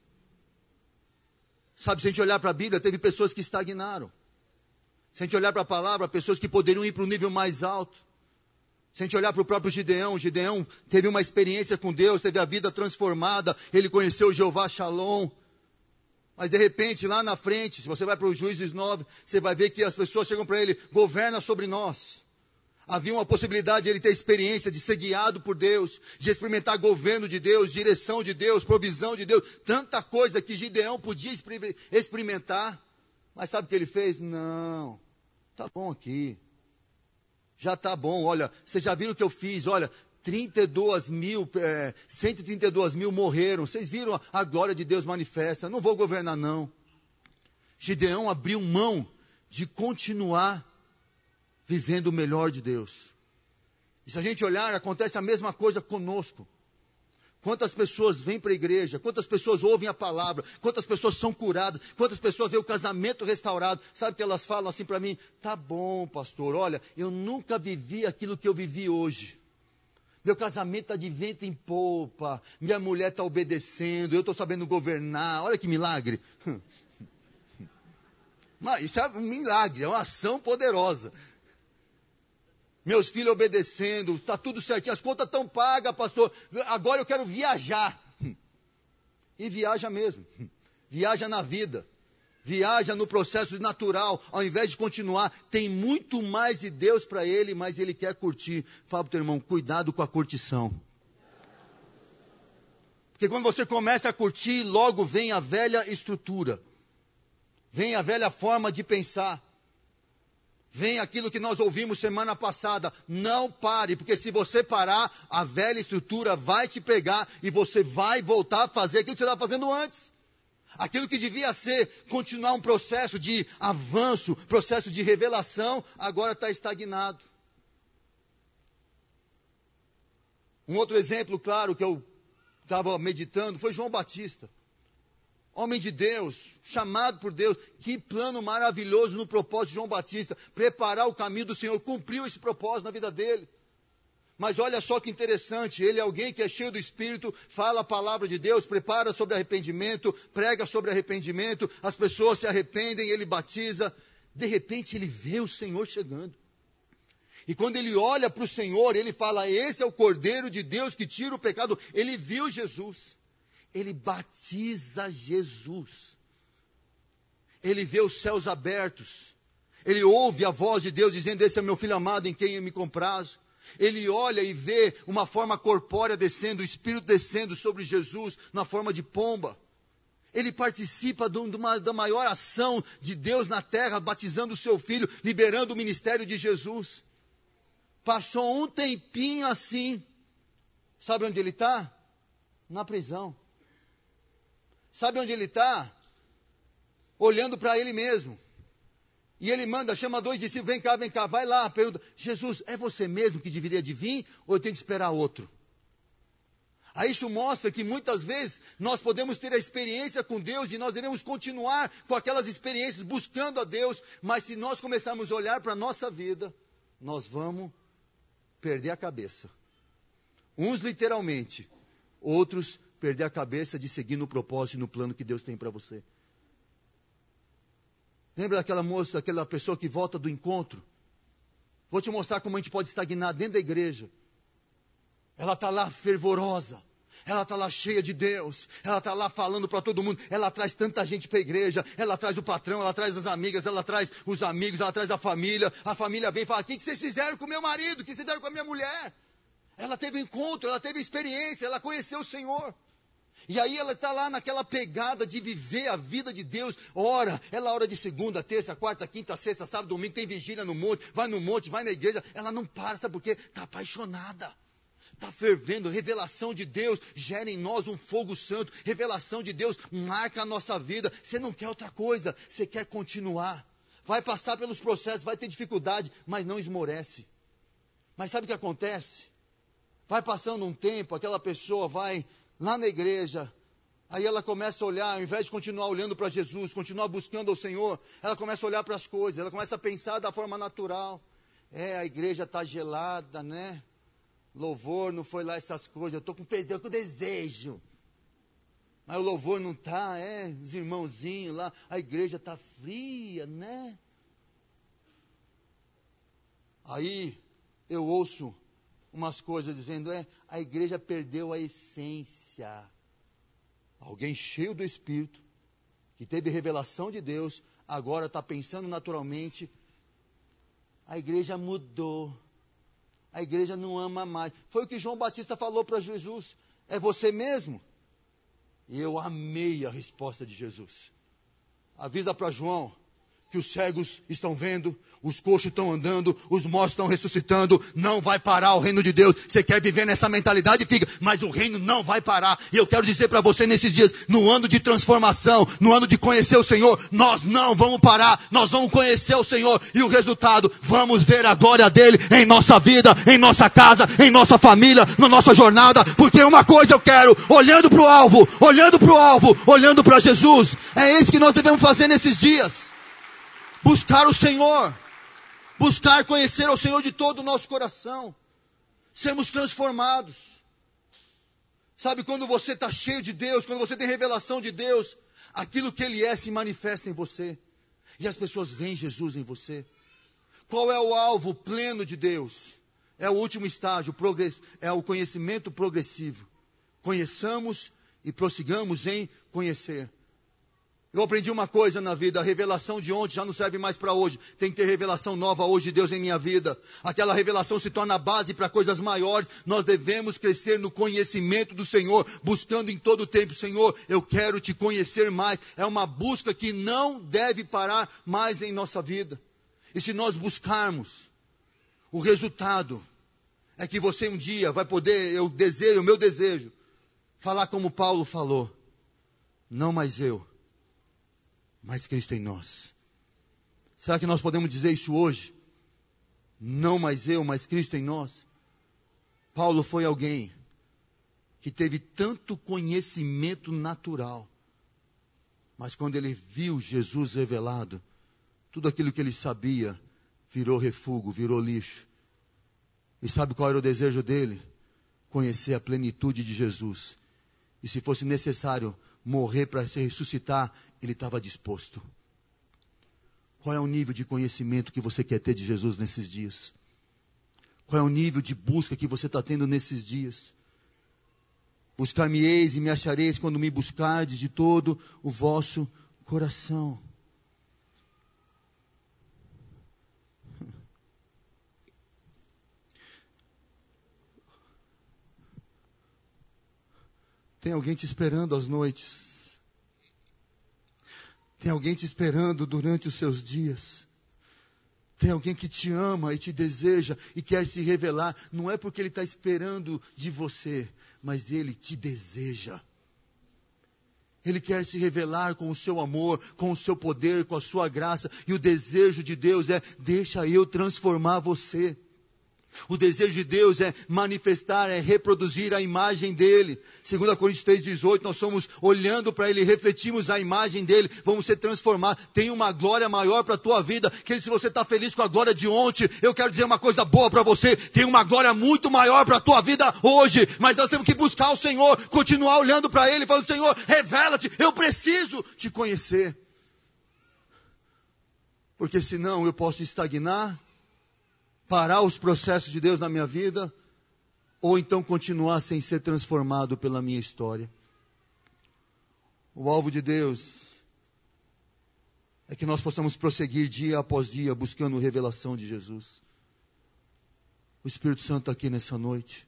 Sabe, se a gente olhar para a Bíblia, teve pessoas que estagnaram. Se a gente olhar para a palavra, pessoas que poderiam ir para um nível mais alto. Se a gente olhar para o próprio Gideão, Gideão teve uma experiência com Deus, teve a vida transformada, ele conheceu o Jeová Shalom. Mas de repente, lá na frente, se você vai para o Juízes nove, você vai ver que as pessoas chegam para ele, governa sobre nós. Havia uma possibilidade de ele ter experiência, de ser guiado por Deus, de experimentar governo de Deus, direção de Deus, provisão de Deus. Tanta coisa que Gideão podia experimentar. Mas sabe o que ele fez? Não, tá bom aqui. Já está bom, olha, vocês já viram o que eu fiz, olha, trinta e dois mil, é, cento e trinta e dois mil morreram, vocês viram a, a glória de Deus manifesta, não vou governar não. Gideão abriu mão de continuar vivendo o melhor de Deus. E se a gente olhar, acontece a mesma coisa conosco. Quantas pessoas vêm para a igreja, quantas pessoas ouvem a palavra, quantas pessoas são curadas, quantas pessoas veem o casamento restaurado. Sabe que elas falam assim para mim, tá bom pastor, olha, eu nunca vivi aquilo que eu vivi hoje. Meu casamento está de vento em popa, minha mulher está obedecendo, eu estou sabendo governar, olha que milagre. Mas isso é um milagre, é uma ação poderosa. meus filhos obedecendo, está tudo certinho, as contas estão pagas, pastor, agora eu quero viajar. E viaja mesmo, viaja na vida, viaja no processo natural, ao invés de continuar, tem muito mais de Deus para ele, mas ele quer curtir. Fala para o teu irmão, cuidado com a curtição. Porque quando você começa a curtir, logo vem a velha estrutura, vem a velha forma de pensar, vem aquilo que nós ouvimos semana passada. Não pare, porque se você parar, a velha estrutura vai te pegar e você vai voltar a fazer aquilo que você estava fazendo antes. Aquilo que devia ser, continuar um processo de avanço, processo de revelação, agora está estagnado. Um outro exemplo, claro, que eu estava meditando, foi João Batista. Homem de Deus, chamado por Deus, que plano maravilhoso no propósito de João Batista, preparar o caminho do Senhor, cumpriu esse propósito na vida dele. Mas olha só que interessante, ele é alguém que é cheio do Espírito, fala a palavra de Deus, prepara sobre arrependimento, prega sobre arrependimento, as pessoas se arrependem, ele batiza. De repente ele vê o Senhor chegando. E quando ele olha para o Senhor, ele fala, esse é o Cordeiro de Deus que tira o pecado. Ele viu Jesus, ele batiza Jesus. Ele vê os céus abertos, ele ouve a voz de Deus dizendo, esse é meu filho amado em quem eu me comprazo. Ele olha e vê uma forma corpórea descendo, o Espírito descendo sobre Jesus na forma de pomba. Ele participa de uma, da maior ação de Deus na terra, batizando o seu filho, liberando o ministério de Jesus. Passou um tempinho assim. Sabe onde ele está? Na prisão. Sabe onde ele está? Olhando para ele mesmo. E ele manda, chama dois discípulos, vem cá, vem cá, vai lá, pergunta, Jesus, é você mesmo que deveria de vir, ou eu tenho que esperar outro? Aí isso mostra que muitas vezes nós podemos ter a experiência com Deus, e nós devemos continuar com aquelas experiências, buscando a Deus, mas se nós começarmos a olhar para a nossa vida, nós vamos perder a cabeça. Uns literalmente, outros perder a cabeça de seguir no propósito e no plano que Deus tem para você. Lembra daquela moça, daquela pessoa que volta do encontro? Vou te mostrar como a gente pode estagnar dentro da igreja. Ela está lá fervorosa, ela está lá cheia de Deus, ela está lá falando para todo mundo, ela traz tanta gente para a igreja, ela traz o patrão, ela traz as amigas, ela traz os amigos, ela traz a família, a família vem e fala, o que vocês fizeram com o meu marido, o que vocês fizeram com a minha mulher? Ela teve encontro, ela teve experiência, ela conheceu o Senhor. E aí ela está lá naquela pegada de viver a vida de Deus. Ora, ela ora de segunda, terça, quarta, quinta, sexta, sábado, domingo, tem vigília no monte, vai no monte, vai na igreja. Ela não para, sabe por quê? Está apaixonada, está fervendo. Revelação de Deus gera em nós um fogo santo. Revelação de Deus marca a nossa vida. Você não quer outra coisa, você quer continuar. Vai passar pelos processos, vai ter dificuldade, mas não esmorece. Mas sabe o que acontece? Vai passando um tempo, aquela pessoa vai lá na igreja, aí ela começa a olhar, ao invés de continuar olhando para Jesus, continuar buscando ao Senhor, ela começa a olhar para as coisas, ela começa a pensar da forma natural. É, a igreja está gelada, né? Louvor não foi lá essas coisas, eu estou com perdão, com desejo. Mas o louvor não está, é, os irmãozinhos lá, a igreja está fria, né? Aí eu ouço umas coisas dizendo, é, a igreja perdeu a essência. Alguém cheio do Espírito, que teve revelação de Deus, agora está pensando naturalmente, a igreja mudou, a igreja não ama mais. Foi o que João Batista falou para Jesus, é você mesmo? E eu amei a resposta de Jesus. Avisa para João, que os cegos estão vendo, os coxos estão andando, os mortos estão ressuscitando, não vai parar o reino de Deus. Você quer viver nessa mentalidade? Fica, mas o reino não vai parar. E eu quero dizer para você nesses dias, no ano de transformação, no ano de conhecer o Senhor, nós não vamos parar, nós vamos conhecer o Senhor, e o resultado, vamos ver a glória dele em nossa vida, em nossa casa, em nossa família, na nossa jornada, porque uma coisa eu quero, olhando para o alvo, olhando para o alvo, olhando para Jesus, é isso que nós devemos fazer nesses dias. Buscar o Senhor, buscar conhecer o Senhor de todo o nosso coração, sermos transformados. Sabe, quando você está cheio de Deus, quando você tem revelação de Deus, aquilo que Ele é se manifesta em você, e as pessoas veem Jesus em você. Qual é o alvo pleno de Deus? É o último estágio, progress, é o conhecimento progressivo. Conheçamos e prossigamos em conhecer. Eu aprendi uma coisa na vida, a revelação de ontem já não serve mais para hoje. Tem que ter revelação nova hoje de Deus em minha vida. Aquela revelação se torna base para coisas maiores. Nós devemos crescer no conhecimento do Senhor, buscando em todo o tempo, Senhor, eu quero te conhecer mais. É uma busca que não deve parar mais em nossa vida. E se nós buscarmos, o resultado é que você um dia vai poder, eu desejo, o meu desejo, falar como Paulo falou, não mais eu, mas Cristo em nós. Será que nós podemos dizer isso hoje? Não mais eu, mas Cristo em nós. Paulo foi alguém que teve tanto conhecimento natural, mas quando ele viu Jesus revelado, tudo aquilo que ele sabia virou refúgio, virou lixo. E sabe qual era o desejo dele? Conhecer a plenitude de Jesus. E se fosse necessário morrer para se ressuscitar, ele estava disposto. Qual é o nível de conhecimento que você quer ter de Jesus nesses dias? Qual é o nível de busca que você está tendo nesses dias? Buscar-me-eis e me achareis quando me buscardes de todo o vosso coração. Tem alguém te esperando às noites. Tem alguém te esperando durante os seus dias. Tem alguém que te ama e te deseja e quer se revelar. Não é porque ele está esperando de você, mas ele te deseja. Ele quer se revelar com o seu amor, com o seu poder, com a sua graça. E o desejo de Deus é, deixa eu transformar você. O desejo de Deus é manifestar, é reproduzir a imagem dele. Segunda Coríntios três, dezoito, nós somos olhando para ele, refletimos a imagem dele, vamos ser transformados. Tem uma glória maior para a tua vida. Que se você está feliz com a glória de ontem, eu quero dizer uma coisa boa para você. Tem uma glória muito maior para a tua vida hoje. Mas nós temos que buscar o Senhor, continuar olhando para ele, falando, Senhor, revela-te, eu preciso te conhecer. Porque senão eu posso estagnar, parar os processos de Deus na minha vida, ou então continuar sem ser transformado pela minha história. O alvo de Deus é que nós possamos prosseguir dia após dia, buscando revelação de Jesus. O Espírito Santo está aqui nessa noite.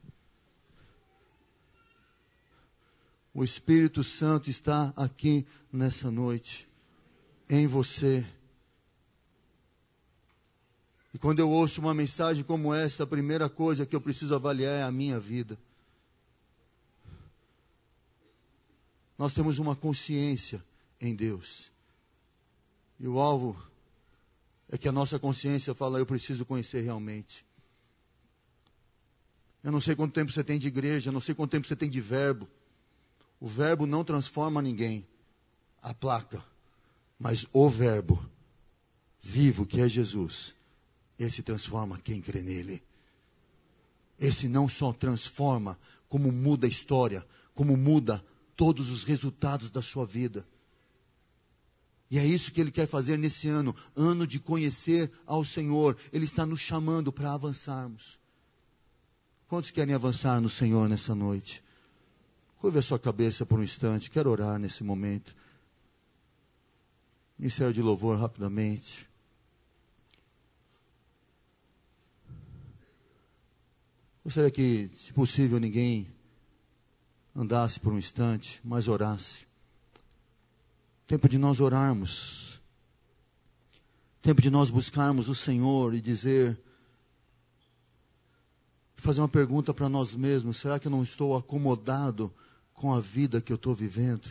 O Espírito Santo está aqui nessa noite, em você. E quando eu ouço uma mensagem como essa, a primeira coisa que eu preciso avaliar é a minha vida. Nós temos uma consciência em Deus. E o alvo é que a nossa consciência fala, eu preciso conhecer realmente. Eu não sei quanto tempo você tem de igreja, eu não sei quanto tempo você tem de verbo. O verbo não transforma ninguém, a placa. Mas o verbo vivo, que é Jesus, esse transforma quem crê nele. Esse não só transforma, como muda a história, como muda todos os resultados da sua vida. E é isso que ele quer fazer nesse ano, ano de conhecer ao Senhor. Ele está nos chamando para avançarmos. Quantos querem avançar no Senhor nessa noite? Curve a sua cabeça por um instante, quero orar nesse momento. Ministério de louvor rapidamente. Gostaria que, se possível, ninguém andasse por um instante, mas orasse. Tempo de nós orarmos. Tempo de nós buscarmos o Senhor e dizer, fazer uma pergunta para nós mesmos, será que eu não estou acomodado com a vida que eu estou vivendo?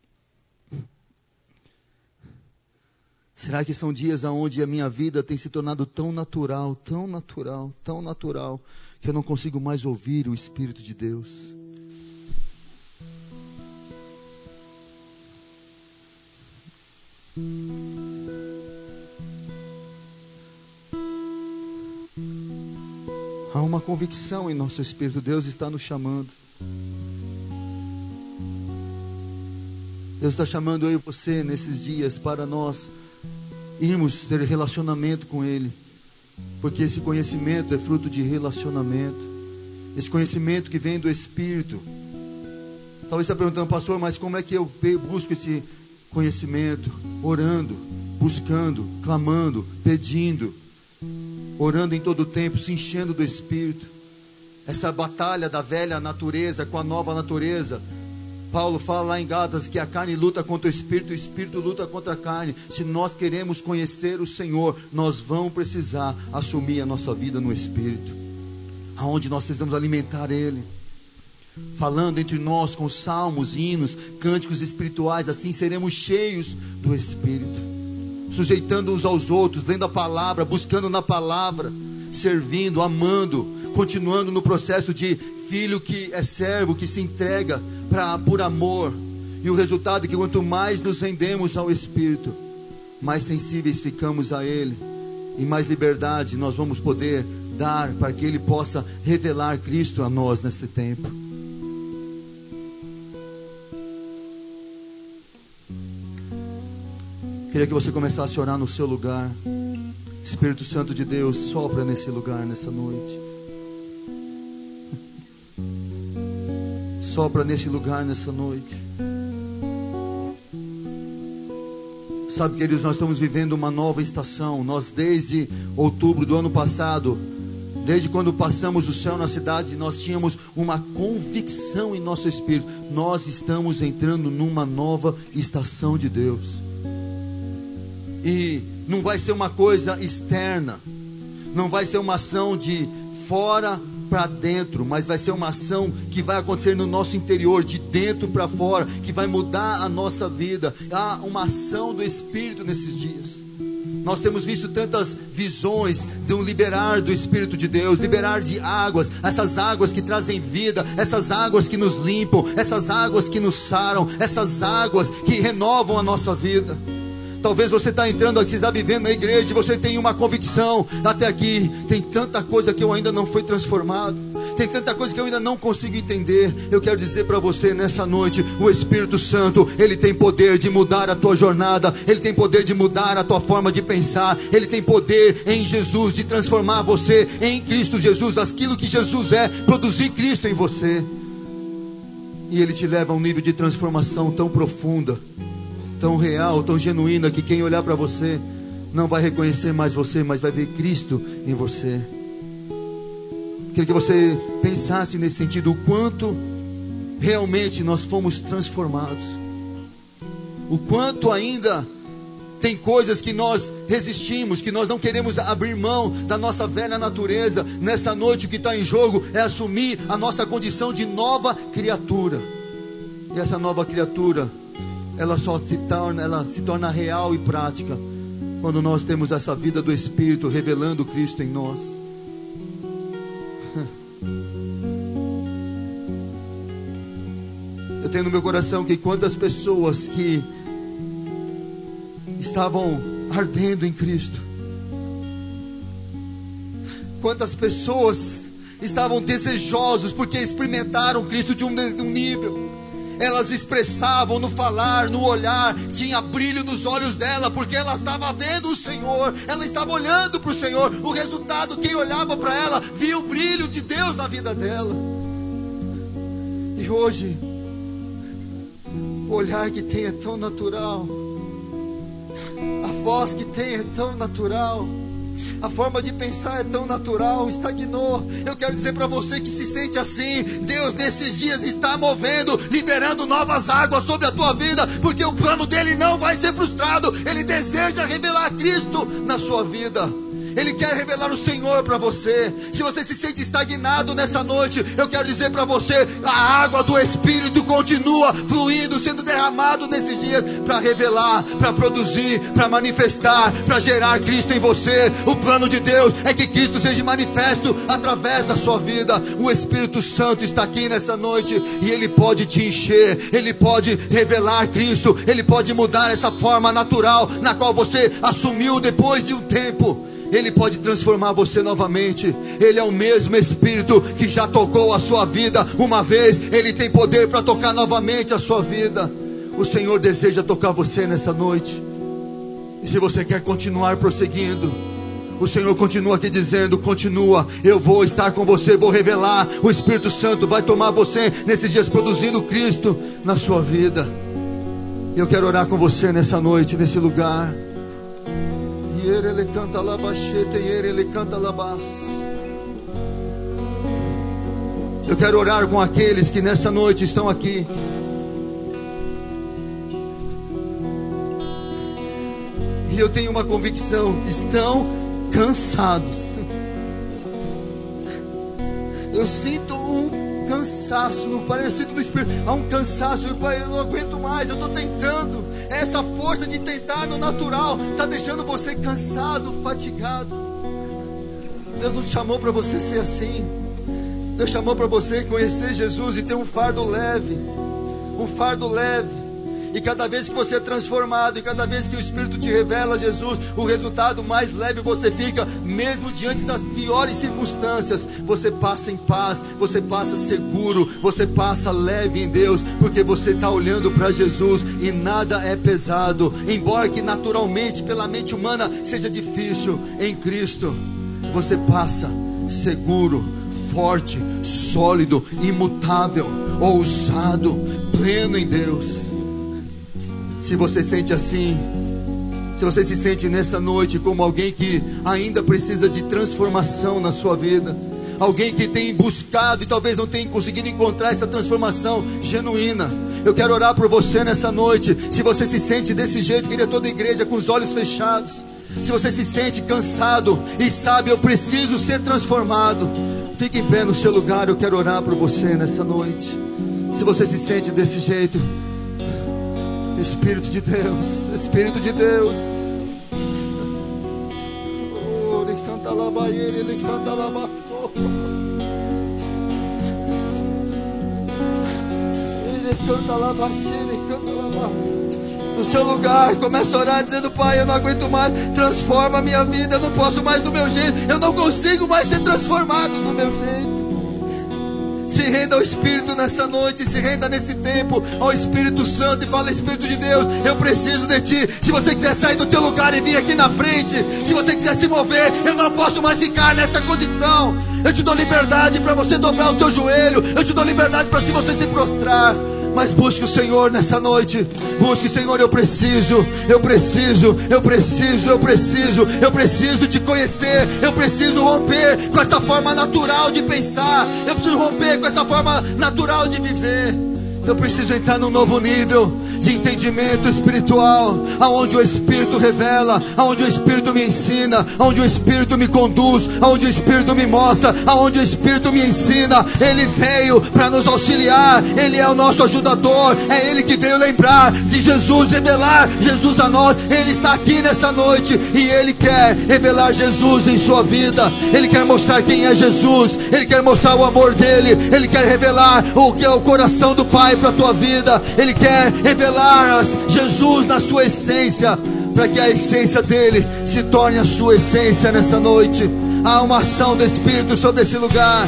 Será que são dias onde a minha vida tem se tornado tão natural, tão natural, tão natural, que eu não consigo mais ouvir o Espírito de Deus? Há uma convicção em nosso espírito, Deus está nos chamando. Deus está chamando eu e você nesses dias para nós irmos ter relacionamento com Ele. Porque esse conhecimento é fruto de relacionamento. Esse conhecimento que vem do Espírito. Talvez você está perguntando, pastor, mas como é que eu busco esse conhecimento? Orando, buscando, clamando, pedindo, orando em todo o tempo, se enchendo do Espírito. Essa batalha da velha natureza com a nova natureza. Paulo fala lá em Gálatas que a carne luta contra o Espírito, o Espírito luta contra a carne. Se nós queremos conhecer o Senhor, nós vamos precisar assumir a nossa vida no Espírito, aonde nós precisamos alimentar Ele, falando entre nós com salmos, hinos, cânticos espirituais. Assim seremos cheios do Espírito, sujeitando uns aos outros, lendo a palavra, buscando na palavra, servindo, amando, continuando no processo de filho que é servo, que se entrega pra, por amor. E o resultado é que quanto mais nos rendemos ao Espírito, mais sensíveis ficamos a Ele, e mais liberdade nós vamos poder dar para que Ele possa revelar Cristo a nós nesse tempo. Queria que você começasse a orar no seu lugar. Espírito Santo de Deus, sopra nesse lugar, nessa noite. Sopra nesse lugar, nessa noite. Sabe, queridos, nós estamos vivendo uma nova estação. Nós desde outubro do ano passado, desde quando passamos o céu na cidade, nós tínhamos uma convicção em nosso espírito. Nós estamos entrando numa nova estação de Deus. E não vai ser uma coisa externa, não vai ser uma ação de fora para dentro, mas vai ser uma ação que vai acontecer no nosso interior, de dentro para fora, que vai mudar a nossa vida. Há uma ação do Espírito nesses dias. Nós temos visto tantas visões de um liberar do Espírito de Deus, liberar de águas, essas águas que trazem vida, essas águas que nos limpam, essas águas que nos saram, essas águas que renovam a nossa vida. Talvez você está entrando aqui, você está vivendo na igreja e você tem uma convicção. Até aqui tem tanta coisa que eu ainda não fui transformado, tem tanta coisa que eu ainda não consigo entender. Eu quero dizer para você nessa noite, o Espírito Santo, Ele tem poder de mudar a tua jornada, Ele tem poder de mudar a tua forma de pensar, Ele tem poder em Jesus de transformar você em Cristo Jesus, aquilo que Jesus é, produzir Cristo em você. E Ele te leva a um nível de transformação tão profunda, tão real, tão genuína, que quem olhar para você não vai reconhecer mais você, mas vai ver Cristo em você. Queria que você pensasse nesse sentido, o quanto realmente nós fomos transformados, o quanto ainda tem coisas que nós resistimos, que nós não queremos abrir mão da nossa velha natureza. Nessa noite o que está em jogo é assumir a nossa condição de nova criatura. E essa nova criatura, ela só se torna, ela se torna real e prática quando nós temos essa vida do Espírito revelando Cristo em nós. Eu tenho no meu coração que quantas pessoas que estavam ardendo em Cristo, quantas pessoas estavam desejosos porque experimentaram Cristo de um, de um nível. Elas expressavam no falar, no olhar, tinha brilho nos olhos dela, porque ela estava vendo o Senhor, ela estava olhando para o Senhor. O resultado, quem olhava para ela, via o brilho de Deus na vida dela. E hoje, o olhar que tem é tão natural, a voz que tem é tão natural, a forma de pensar é tão natural, estagnou. Eu quero dizer para você que se sente assim, Deus nesses dias está movendo, liberando novas águas sobre a tua vida, porque o plano dele não vai ser frustrado. Ele deseja revelar Cristo na sua vida. Ele quer revelar o Senhor para você. Se você se sente estagnado nessa noite, eu quero dizer para você, a água do Espírito continua fluindo, sendo derramado nesses dias, para revelar, para produzir, para manifestar, para gerar Cristo em você. O plano de Deus é que Cristo seja manifesto através da sua vida. O Espírito Santo está aqui nessa noite, e Ele pode te encher, Ele pode revelar Cristo, Ele pode mudar essa forma natural na qual você assumiu depois de um tempo. Ele pode transformar você novamente. Ele é o mesmo Espírito que já tocou a sua vida uma vez. Ele tem poder para tocar novamente a sua vida. O Senhor deseja tocar você nessa noite. E se você quer continuar prosseguindo, O Senhor continua aqui dizendo, continua, eu vou estar com você, vou revelar, o Espírito Santo vai tomar você nesses dias, produzindo Cristo na sua vida. Eu quero orar com você nessa noite, nesse lugar. E ele canta labachete, e ele canta labas. Eu quero orar com aqueles que nessa noite estão aqui. E eu tenho uma convicção, estão cansados. Eu sinto um cansaço, no parecido do Espírito. Há um cansaço, eu, pai, eu não aguento mais, eu estou tentando. Essa força de tentar no natural está deixando você cansado, fatigado. Deus não te chamou para você ser assim. Deus chamou para você conhecer Jesus e ter um fardo leve. Um fardo leve. E cada vez que você é transformado, e cada vez que o Espírito te revela Jesus, o resultado mais leve você fica, mesmo diante das piores circunstâncias. Você passa em paz, você passa seguro, você passa leve em Deus, porque você está olhando para Jesus e nada é pesado. Embora que naturalmente, pela mente humana, seja difícil, em Cristo você passa seguro, forte, sólido, imutável, ousado, pleno em Deus. Se você sente assim, se você se sente nessa noite como alguém que ainda precisa de transformação na sua vida, alguém que tem buscado e talvez não tenha conseguido encontrar essa transformação genuína, eu quero orar por você nessa noite. Se você se sente desse jeito, queria toda a igreja com os olhos fechados. Se você se sente cansado e sabe, eu preciso ser transformado, fique em pé no seu lugar, eu quero orar por você nessa noite. Se você se sente desse jeito, Espírito de Deus, Espírito de Deus, oh, ele canta lá baieira, ele canta lá baçou, ele canta lá baixeira, ele canta lá baixo. No seu lugar, começa a orar dizendo, Pai, eu não aguento mais, transforma a minha vida, eu não posso mais do meu jeito, eu não consigo mais ser transformado do meu jeito. Se renda ao Espírito nessa noite, se renda nesse tempo ao Espírito Santo e fala, Espírito de Deus, eu preciso de Ti. Se você quiser sair do teu lugar e vir aqui na frente, se você quiser se mover, eu não posso mais ficar nessa condição. Eu te dou liberdade para você dobrar o teu joelho, eu te dou liberdade para se você se prostrar. Mas busque o Senhor nessa noite. Busque, Senhor, eu preciso, eu preciso, eu preciso, eu preciso, eu preciso te conhecer. Eu preciso romper com essa forma natural de pensar. Eu preciso romper com essa forma natural de viver. Eu preciso entrar num novo nível de entendimento espiritual, aonde o Espírito revela, aonde o Espírito me ensina, aonde o Espírito me conduz, aonde o Espírito me mostra, aonde o Espírito me ensina. Ele veio para nos auxiliar, Ele é o nosso ajudador, é Ele que veio lembrar de Jesus, revelar Jesus a nós. Ele está aqui nessa noite e Ele quer revelar Jesus em sua vida. Ele quer mostrar quem é Jesus, Ele quer mostrar o amor dEle, Ele quer revelar o que é o coração do Pai para a tua vida. Ele quer revelar Jesus na sua essência, para que a essência dele se torne a sua essência nessa noite. Há uma ação do Espírito sobre esse lugar.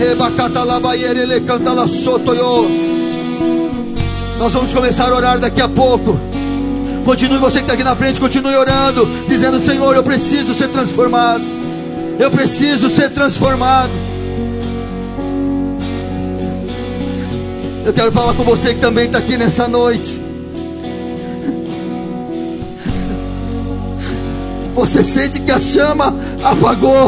Nós vamos começar a orar daqui a pouco. Continue, você que está aqui na frente, continue orando, dizendo, Senhor, eu preciso ser transformado, eu preciso ser transformado. Eu quero falar com você que também está aqui nessa noite. Você sente que a chama apagou.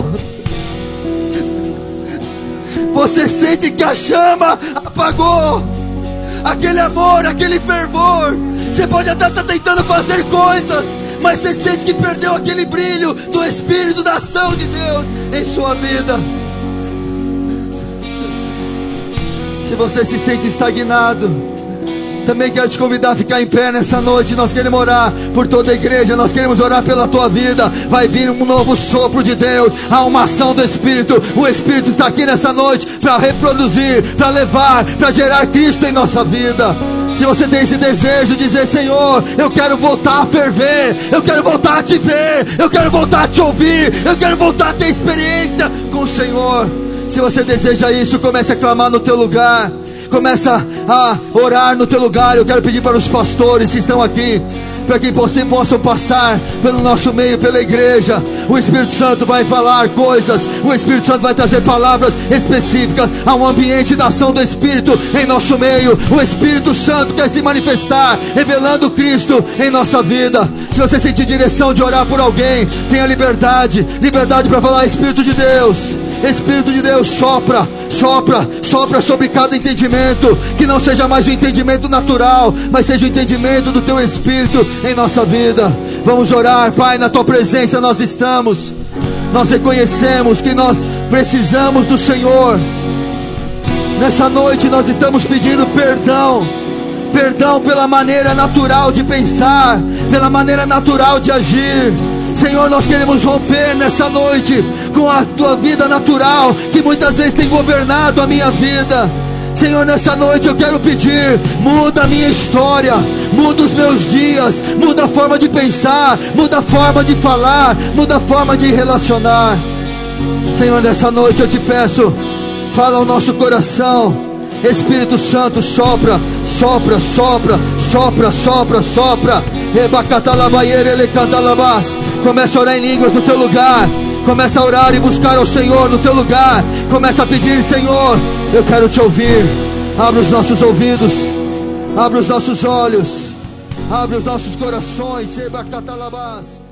Você sente que a chama apagou. Aquele amor, aquele fervor. Você pode até estar tentando fazer coisas, mas você sente que perdeu aquele brilho do Espírito, da ação de Deus em sua vida. Se você se sente estagnado, também quero te convidar a ficar em pé nessa noite. Nós queremos orar por toda a igreja, nós queremos orar pela tua vida. Vai vir um novo sopro de Deus, há uma ação do Espírito. O Espírito está aqui nessa noite para reproduzir, para levar, para gerar Cristo em nossa vida. Se você tem esse desejo de dizer, Senhor, eu quero voltar a ferver, eu quero voltar a te ver, eu quero voltar a te ouvir, eu quero voltar a ter experiência com o Senhor. Se você deseja isso, comece a clamar no teu lugar, começa a orar no teu lugar. Eu quero pedir para os pastores que estão aqui, para que você possa passar pelo nosso meio, pela igreja. O Espírito Santo vai falar coisas, o Espírito Santo vai trazer palavras específicas a um ambiente da ação do Espírito em nosso meio. O Espírito Santo quer se manifestar, revelando Cristo em nossa vida. Se você sentir direção de orar por alguém, tenha liberdade, liberdade para falar: Espírito de Deus, Espírito de Deus, sopra, sopra, sopra sobre cada entendimento, que não seja mais um entendimento natural, mas seja o entendimento do Teu Espírito em nossa vida. Vamos orar. Pai, na Tua presença nós estamos, nós reconhecemos que nós precisamos do Senhor. Nessa noite nós estamos pedindo perdão, perdão pela maneira natural de pensar, pela maneira natural de agir. Senhor, nós queremos romper nessa noite com a Tua vida natural, que muitas vezes tem governado a minha vida. Senhor, nessa noite eu quero pedir: muda a minha história, muda os meus dias, muda a forma de pensar, muda a forma de falar, muda a forma de relacionar. Senhor, nessa noite eu te peço, fala ao nosso coração. Espírito Santo, sopra, sopra, sopra, sopra, sopra, sopra. Começa a orar em línguas no teu lugar. Começa a orar e buscar ao Senhor no teu lugar. Começa a pedir: Senhor, eu quero te ouvir. Abre os nossos ouvidos, abre os nossos olhos, abre os nossos corações.